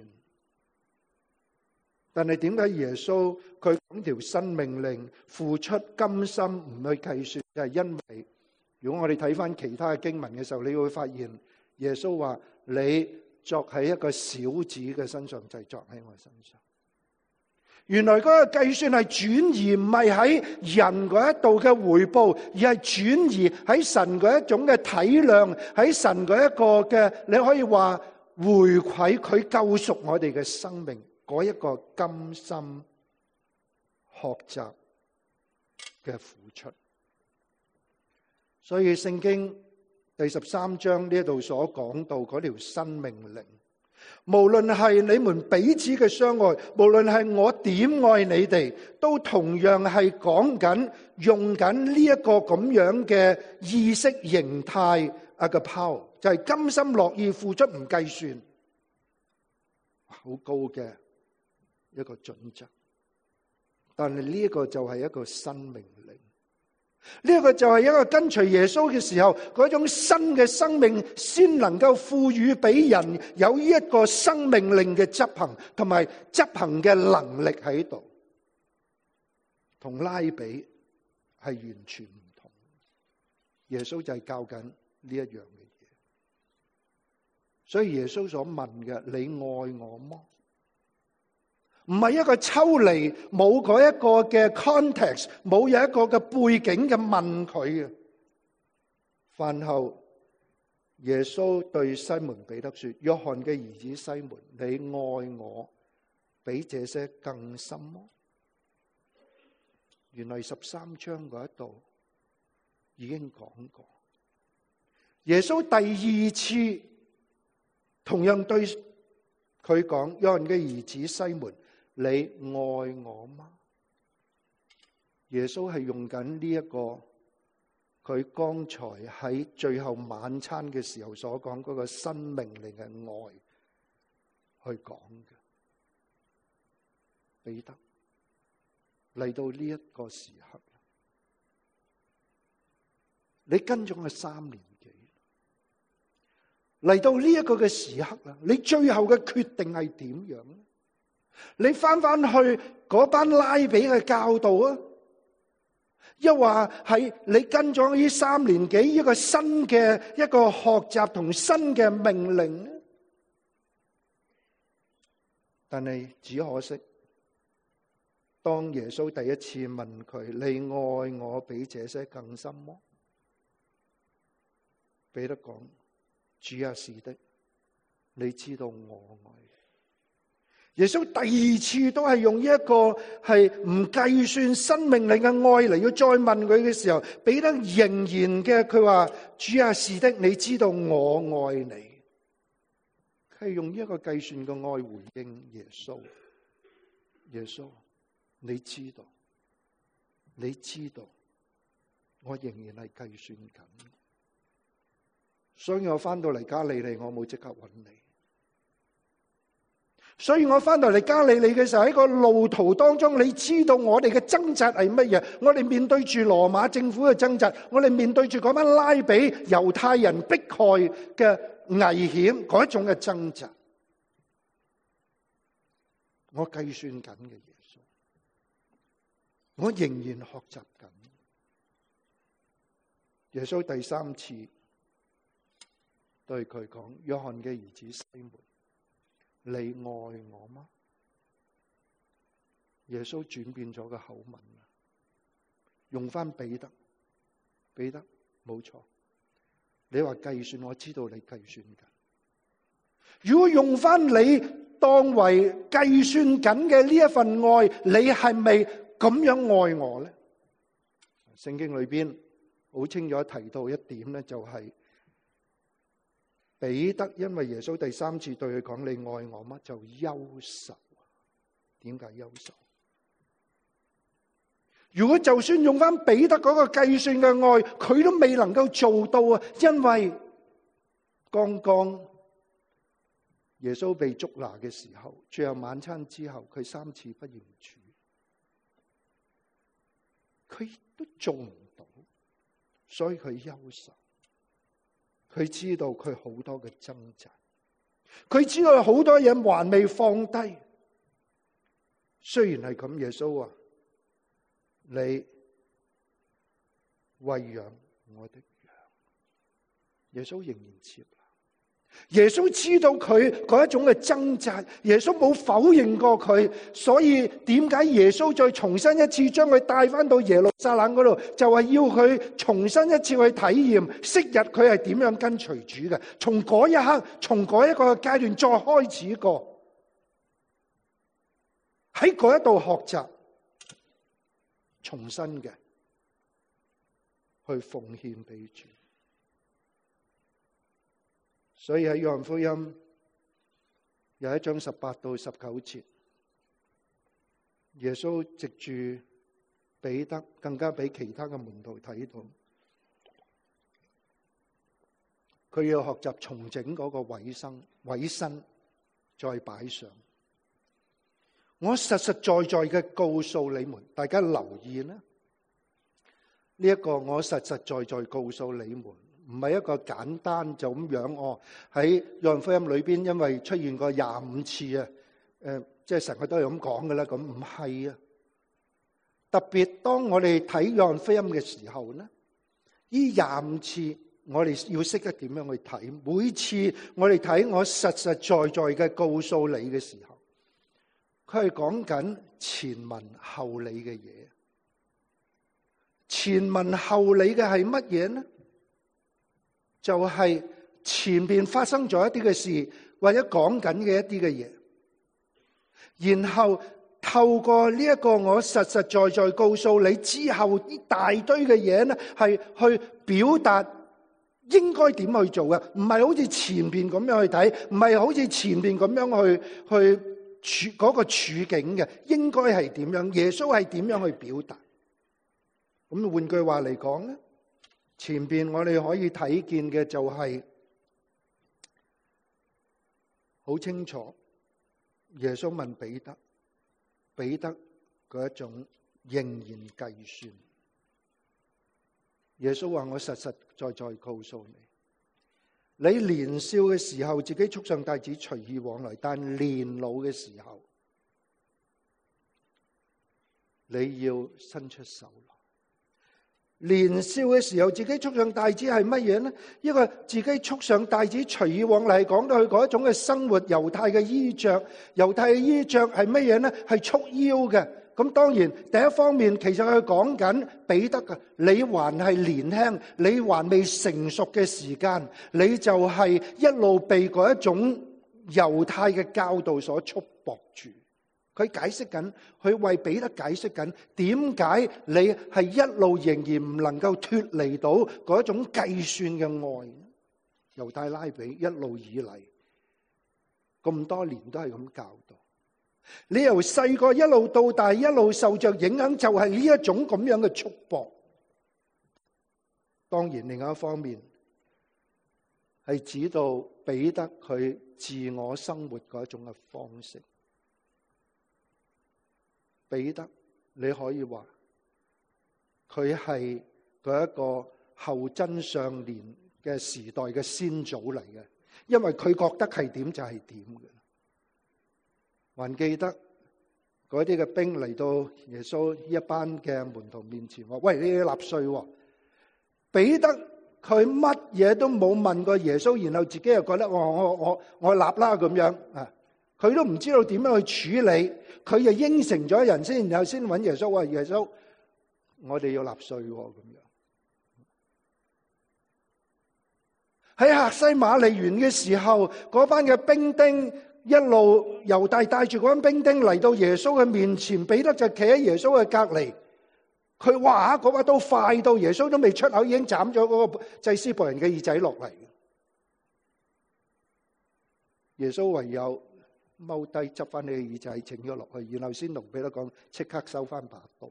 但係點解耶穌佢講條新命令，付出甘心唔去計算，就係因為如果我哋睇翻其他嘅經文嘅時候，你會發現耶穌話：你作喺一個小子嘅身上，就係作喺我身上。原來嗰個計算係轉移，唔係喺人嗰一度嘅回報，而係轉移喺神嗰一種嘅體諒，喺神嗰一個嘅，你可以話回饋佢救贖我哋嘅生命嗰一個甘心學習嘅付出。所以聖經第十三章呢度所講到嗰條新命令，無論係你們彼此嘅相愛，無論係我點愛你哋，都同樣係講緊用緊呢一個咁樣嘅意識形態，Agape，就係甘心樂意付出唔計算，好高嘅一個準則。但係呢一個就係一個新命令。呢一個就係一個跟隨耶穌嘅時候，嗰種新嘅生命先能夠賦予俾人有呢一個生命令嘅執行，同埋執行嘅能力喺度，同拉比係完全唔同。耶穌就係教緊呢一樣嘅嘢，所以耶穌所問嘅：你愛我麼？唔係一個抽離，冇嗰一個嘅 context， 冇有一個嘅背景嘅問佢嘅。飯後，耶穌對西門彼得說：約翰嘅兒子西門，你愛我比這些更深麼？原來十三章嗰一度已經講過，耶穌第二次同樣對佢講：約翰嘅兒子西門，你愛我嗎？耶穌係用緊呢一個佢剛才喺最後晚餐嘅時候所講嗰個新命令嘅愛去講嘅。彼得嚟到呢一個時刻，你跟咗我三年幾，嚟到呢一個嘅時刻啦，你最後嘅決定係點樣呢？你翻翻去嗰班拉比嘅教導啊，一話係你跟咗呢三年幾一個新嘅一個學習同新嘅命令，但係只可惜，當耶穌第一次問佢：你愛我比這些更深麼？彼得講：主啊，是的，你知道我愛。 耶穌第二次都係用一個係唔計算生命你嘅愛嚟要再問佢嘅時候，彼得仍然嘅佢話：主啊，是的，你知道我愛你。佢係用一個計算嘅愛回應耶穌。耶穌，你知道，你知道，我仍然係計算緊。所以我翻到嚟加利利，我冇即刻揾你。所以我翻到嚟加利利嘅時候，喺個路途當中，你知道我哋嘅掙扎係乜嘢？我哋面對住羅馬政府嘅掙扎，我哋面對住嗰班拉比猶太人迫害嘅危險，嗰一種嘅掙扎。我計算緊嘅耶穌，我仍然學習緊。耶穌第三次對佢講：約翰嘅兒子西門，你愛我嗎？耶穌轉變咗個口吻，用翻彼得，彼得冇錯，你話計算，我知道你計算緊。如果用翻你當為計算緊嘅呢一份愛，你係咪咁樣愛我咧？聖經裏邊好清楚提到一點咧，就係彼得因為耶穌第三次對佢講你愛我嗎，就憂愁。點解憂愁？如果就算用翻彼得嗰個計算嘅愛，佢都未能夠做到啊！因為剛剛耶穌被捉拿嘅時候，最後晚餐之後，佢三次不認主，佢都做唔到，所以佢憂愁。佢知道佢好多嘅掙扎，佢知道好多嘢還未放低。雖然係咁，耶穌話：你餵養我的羊。耶穌仍然接納。耶穌知道佢嗰一種嘅掙扎，耶穌冇否認過佢，所以點解耶穌再重新一次將佢帶翻到耶路撒冷嗰度，就係要佢重新一次去體驗昔日佢係點樣跟隨主嘅。從嗰一刻，從嗰一個階段再開始過，喺嗰一度學習，重新嘅去奉獻俾主。所以喺約翰福音有一章十八到十九節，耶穌藉住彼得，更加俾其他嘅門徒睇到，佢要學習重整嗰個委身，委身再擺上。我實實在在嘅告訴你們，大家留意啦，呢一個我實實在在告訴你們。唔係一個簡單就咁樣哦。喺約翰福音裏邊，因為出現過廿五次啊，誒，即係成日都係咁講嘅啦。咁唔係啊，特別當我哋睇約翰福音嘅時候咧，呢廿五次我哋要識得點樣去睇。每次我哋睇我實實在在嘅告訴你嘅時候，佢係講緊前文後理嘅嘢。前文後理嘅係乜嘢呢？就係前邊發生咗一啲嘅事，或者講緊嘅一啲嘅嘢，然後透過呢一個我實實在在告訴你之後，一大堆嘅嘢呢，係去表達應該點去做嘅，唔係好似前邊咁樣去睇，唔係好似前邊咁樣去去處嗰個處境嘅，應該係點樣？耶穌係點樣去表達？咁換句話嚟講咧？前邊我哋可以睇見嘅就係好清楚，耶穌問彼得，彼得嗰一種仍然計算。耶穌話：我實實在在告訴你，你年少嘅時候自己束上帶子隨意往來，但年老嘅時候，你要伸出手來。年少嘅時候自己束上帶子係乜嘢呢？一個自己束上帶子隨意往嚟，講到佢嗰一種嘅生活，猶太嘅衣着，猶太嘅衣着係乜嘢呢？係束腰嘅。咁當然第一方面，其實佢講緊彼得嘅，你還係年輕，你還未成熟嘅時間，你就係一路被嗰一種猶太嘅教導所束縛住。佢解釋緊，佢為彼得解釋緊，點解你係一路仍然唔能夠脫離到嗰種計算嘅愛？猶太拉比一路以嚟咁多年都係咁教導。你由細個一路到大，一路受着影響，就係呢一種咁樣嘅束縛。當然，另外一方面係指到彼得佢自我生活嗰種嘅方式。彼得，你可以話佢係嗰一個後真相年嘅時代嘅先祖嚟嘅，因為佢覺得係點就係點嘅。還記得嗰啲嘅兵嚟到耶穌一班嘅門徒面前話：喂，你要納稅喎。彼得佢乜嘢都冇問過耶穌，然後自己又覺得我我我我納啦咁樣啊。佢都唔知道點樣去處理，佢就應承咗人先，然後先揾耶穌話：耶穌，我哋要納稅喎咁樣。喺客西馬尼園嘅時候，嗰班嘅兵丁一路猶大帶住嗰班兵丁嚟到耶穌嘅面前，彼得就企喺耶穌嘅隔離。佢話嗰把刀快到耶穌都未出口，已經斬咗嗰個祭司僕人嘅耳仔落嚟。耶穌唯有踎低執翻你嘅耳仔，整咗落去，然後先同彼得講：即刻收翻把刀。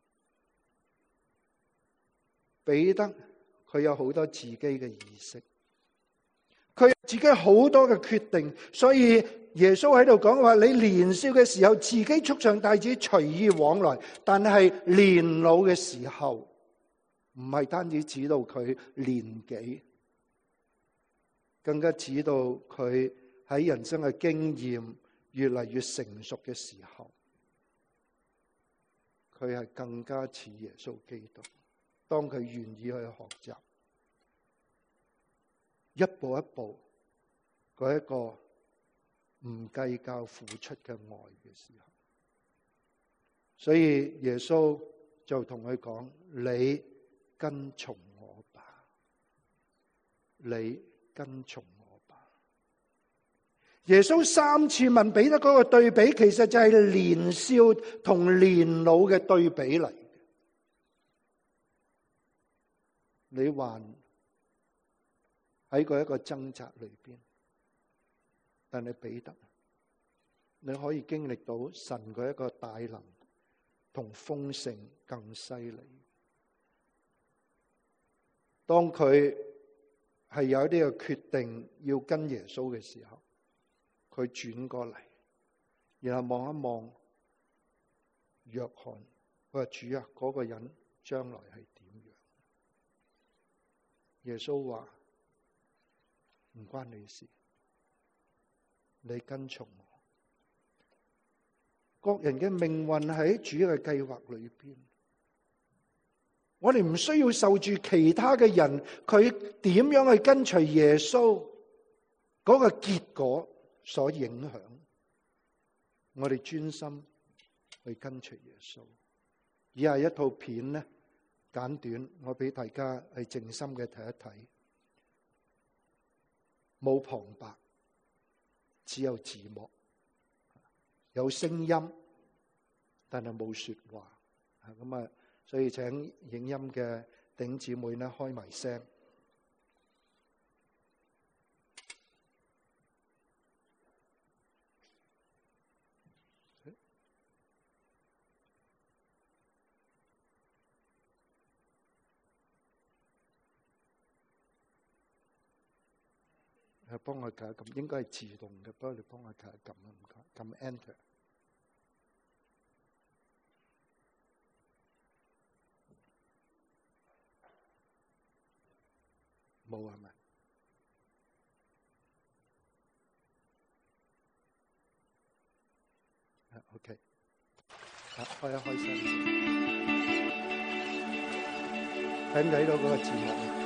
彼得佢有好多自己嘅意識，佢自己好多嘅決定，所以耶穌喺度講話：你年少嘅時候自己束上帶子隨意往來，但係年老嘅時候，唔係單止指到佢年紀，更加指到佢喺人生嘅經驗越嚟越成熟嘅時候，佢係更加似耶穌基督。當佢願意去學習，一步一步嗰一個唔計較付出嘅愛嘅時候，所以耶穌就同佢講：你跟從我吧，你跟從我吧。耶穌三次問彼得嗰個對比，其實就係年少同年老嘅對比嚟。你還喺嗰一個掙扎裏邊，但係彼得，你可以經歷到神嗰一個大能同豐盛更犀利。當佢係有一啲嘅決定要跟耶穌嘅時候，佢轉過嚟，然後望一望約翰，佢話：主啊，嗰個人將來係點樣？耶穌話：唔關你事，你跟從我。各人嘅命運喺主嘅計劃裏邊，我哋唔需要受住其他嘅人佢點樣去跟隨耶穌嗰個結果所影響。我哋專心去跟隨耶穌。以下一套片呢，簡短，我俾大家係靜心嘅睇一睇，冇旁白，只有字幕，有聲音，但係冇說話。咁啊，所以請影音嘅弟兄姊妹呢開埋聲。幫我睇下撳，應該係自動嘅，不過你幫我睇下撳啦，唔該，撳 Enter。冇係咪？啊 OK， 啊開一開聲，睇唔睇到嗰個字幕？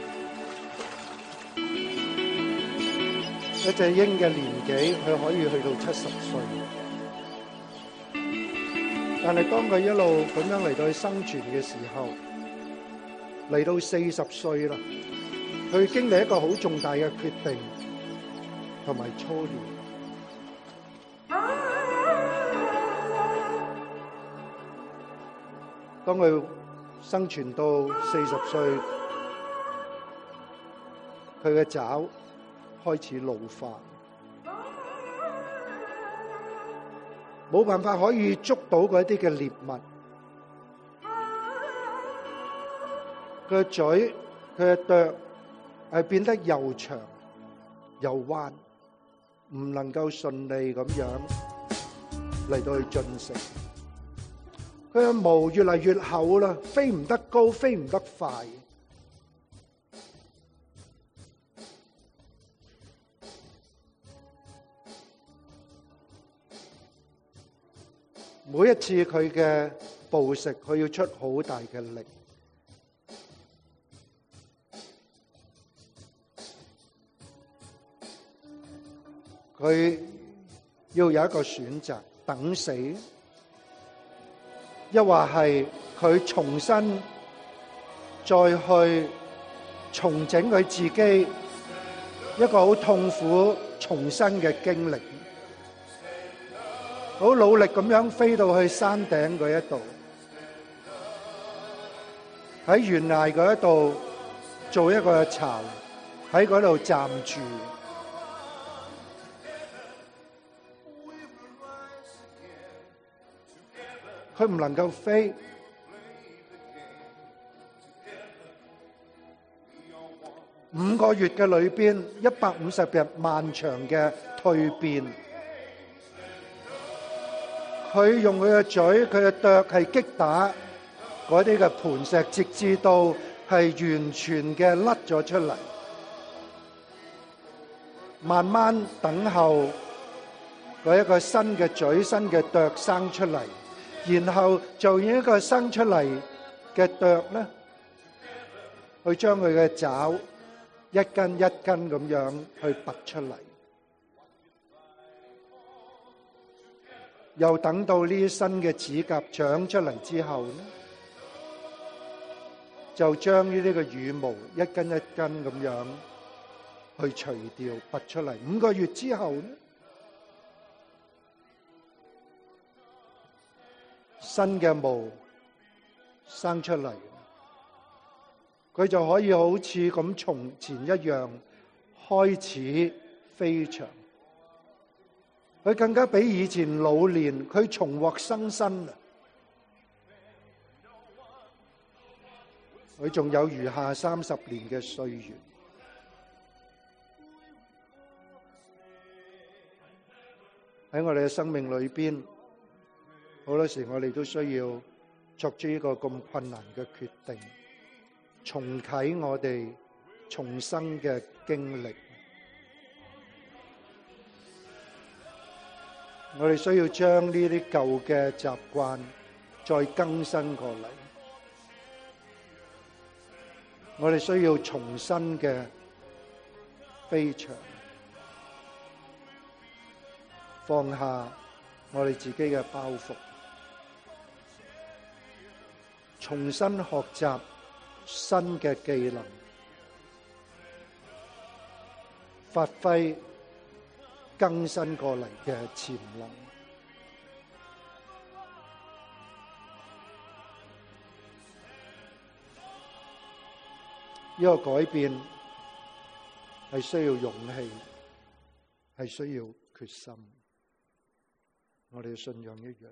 一隻鷹嘅年紀，佢可以去到七十歲，但係當佢一路咁樣嚟到去生存嘅時候，嚟到四十歲啦，佢經歷一個好重大嘅決定同埋操練。 當佢生存到四十歲，佢嘅爪開始老化，冇辦法可以捉到嗰啲嘅獵物。佢嘅嘴、佢嘅啄係變得又長又彎，唔能夠順利咁樣嚟到去進食。佢嘅毛越嚟越厚啦，飛唔得高，飛唔得快。每一次佢嘅捕食，佢要出好大嘅力。佢要有一個選擇，等死，抑或係佢重新再去重整佢自己一個好痛苦重新嘅經歷，好努力咁樣飛到去山頂嗰一度，喺懸崖嗰一度做一個巢，喺嗰度暫住。佢唔能夠飛，五個月嘅裏邊，一百五十日漫長嘅蛻變。佢用佢嘅嘴、佢嘅啄係擊打嗰啲嘅磐石，直至到係完全嘅甩咗出嚟。慢慢等候嗰一個新嘅嘴、新嘅啄生出嚟。然後就用一個生出嚟嘅啄咧，去將佢嘅爪一根一根咁樣去拔出嚟，又等到呢啲新嘅指甲長出嚟之後咧，就將呢啲嘅羽毛一根一根咁樣去除掉、拔出嚟。五個月之後咧，新嘅毛生出嚟，佢就可以好似咁從前一樣開始飛翔。佢更加比以前老練，佢重獲新生啦。佢仲有餘下三十年嘅歲月。喺我哋嘅生命裏邊，好多時我哋都需要作出一個咁困難嘅決定，重啟我哋重生嘅經歷。我哋需要將呢啲舊嘅習慣再更新過嚟。我哋需要重新嘅飛翔，放下我哋自己嘅包袱，重新學習新嘅技能，發揮更新過嚟嘅潛能。呢個改變係需要勇氣，係需要決心。我哋嘅信仰一樣，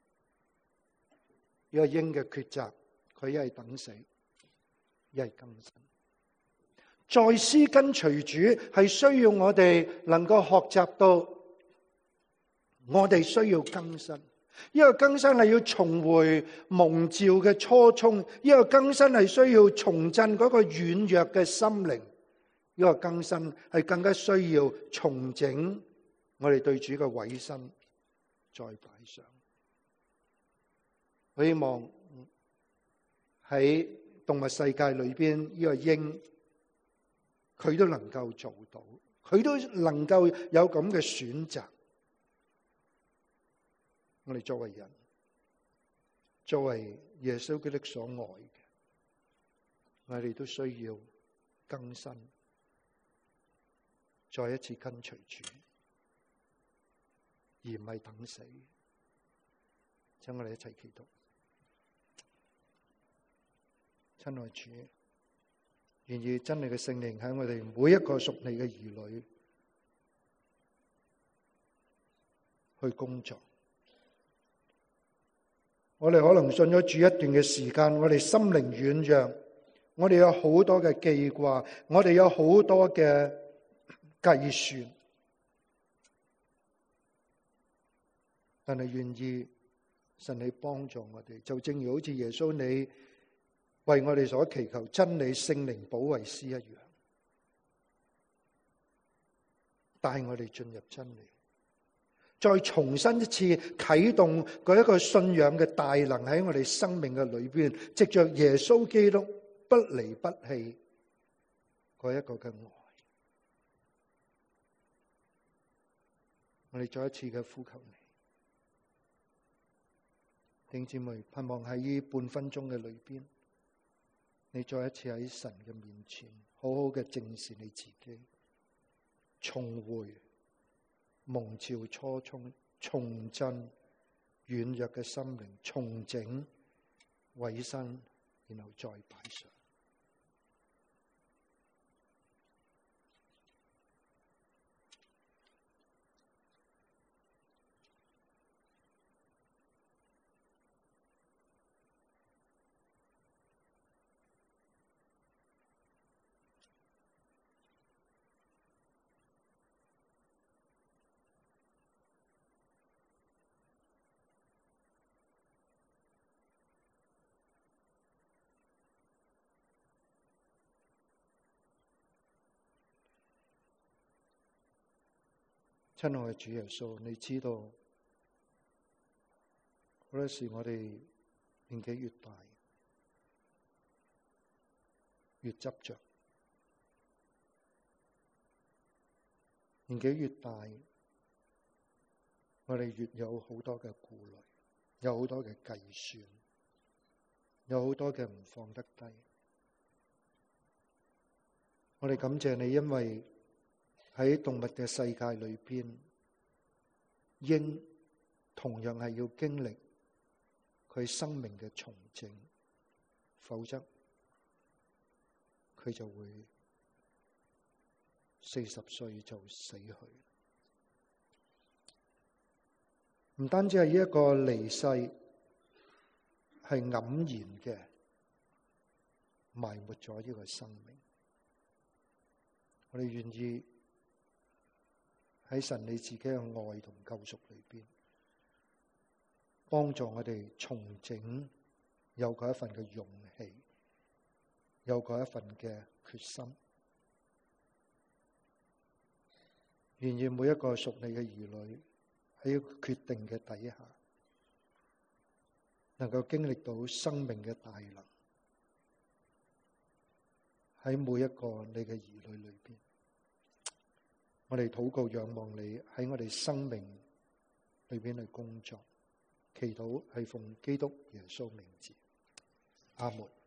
呢個鷹嘅抉擇，佢一係等死，一係更新。再思跟隨主，係需要我哋能夠學習到，我哋需要更新。呢個更新係要重回蒙召嘅初衷，呢個更新係需要重振嗰個軟弱嘅心靈，呢個更新係更加需要重整我哋對主嘅委身再擺上。我希望喺動物世界裏邊，呢個鷹佢都能夠做到，佢都能夠有咁嘅選擇。我哋作為人，作為耶穌基督所愛嘅，我哋都需要更新，再一次跟隨主，而唔係等死。請我哋一齊祈禱。 親愛主，願意真理嘅聖靈喺我哋每一個屬你嘅兒女去工作。我哋可能信咗主一段嘅時間，我哋心靈軟弱，我哋有好多嘅記掛，我哋有好多嘅計算，但係願意神你幫助我哋，就正如好似耶穌你為我哋所祈求真理聖靈保惠師一樣，帶我哋進入真理，再重新一次啟動嗰一個信仰嘅大能喺我哋生命嘅裏邊，藉着耶穌基督不離不棄嗰一個嘅愛，我哋再一次嘅呼求你，弟兄姊妹，盼望喺呢半分鐘嘅裏邊，你再一次喺神嘅面前好好嘅正視你自己，重回蒙召初衷，重振軟弱嘅心靈，重整委身，然後再擺上。親愛嘅主耶穌，你知道好多時我哋年紀越大，越執着，年紀越大，我哋越有好多嘅顧慮，有好多嘅計算，有好多嘅唔放得低。我哋感謝你，因為喺動物嘅世界裏邊，鷹同樣係要經歷佢生命嘅重整，否則佢就會四十歲就死去。唔單止係呢一個離世，係黯然嘅埋沒咗呢個生命。我哋願意喺神你自己嘅愛同救贖裏邊，幫助我哋重整，有嗰一份嘅勇氣，有嗰一份嘅決心。願意每一個屬你嘅兒女喺決定嘅底下，能夠經歷到生命嘅大能，喺每一個你嘅兒女裏邊。我哋禱告仰望你喺我哋生命裏邊去工作，祈禱係奉基督耶穌名字，阿門。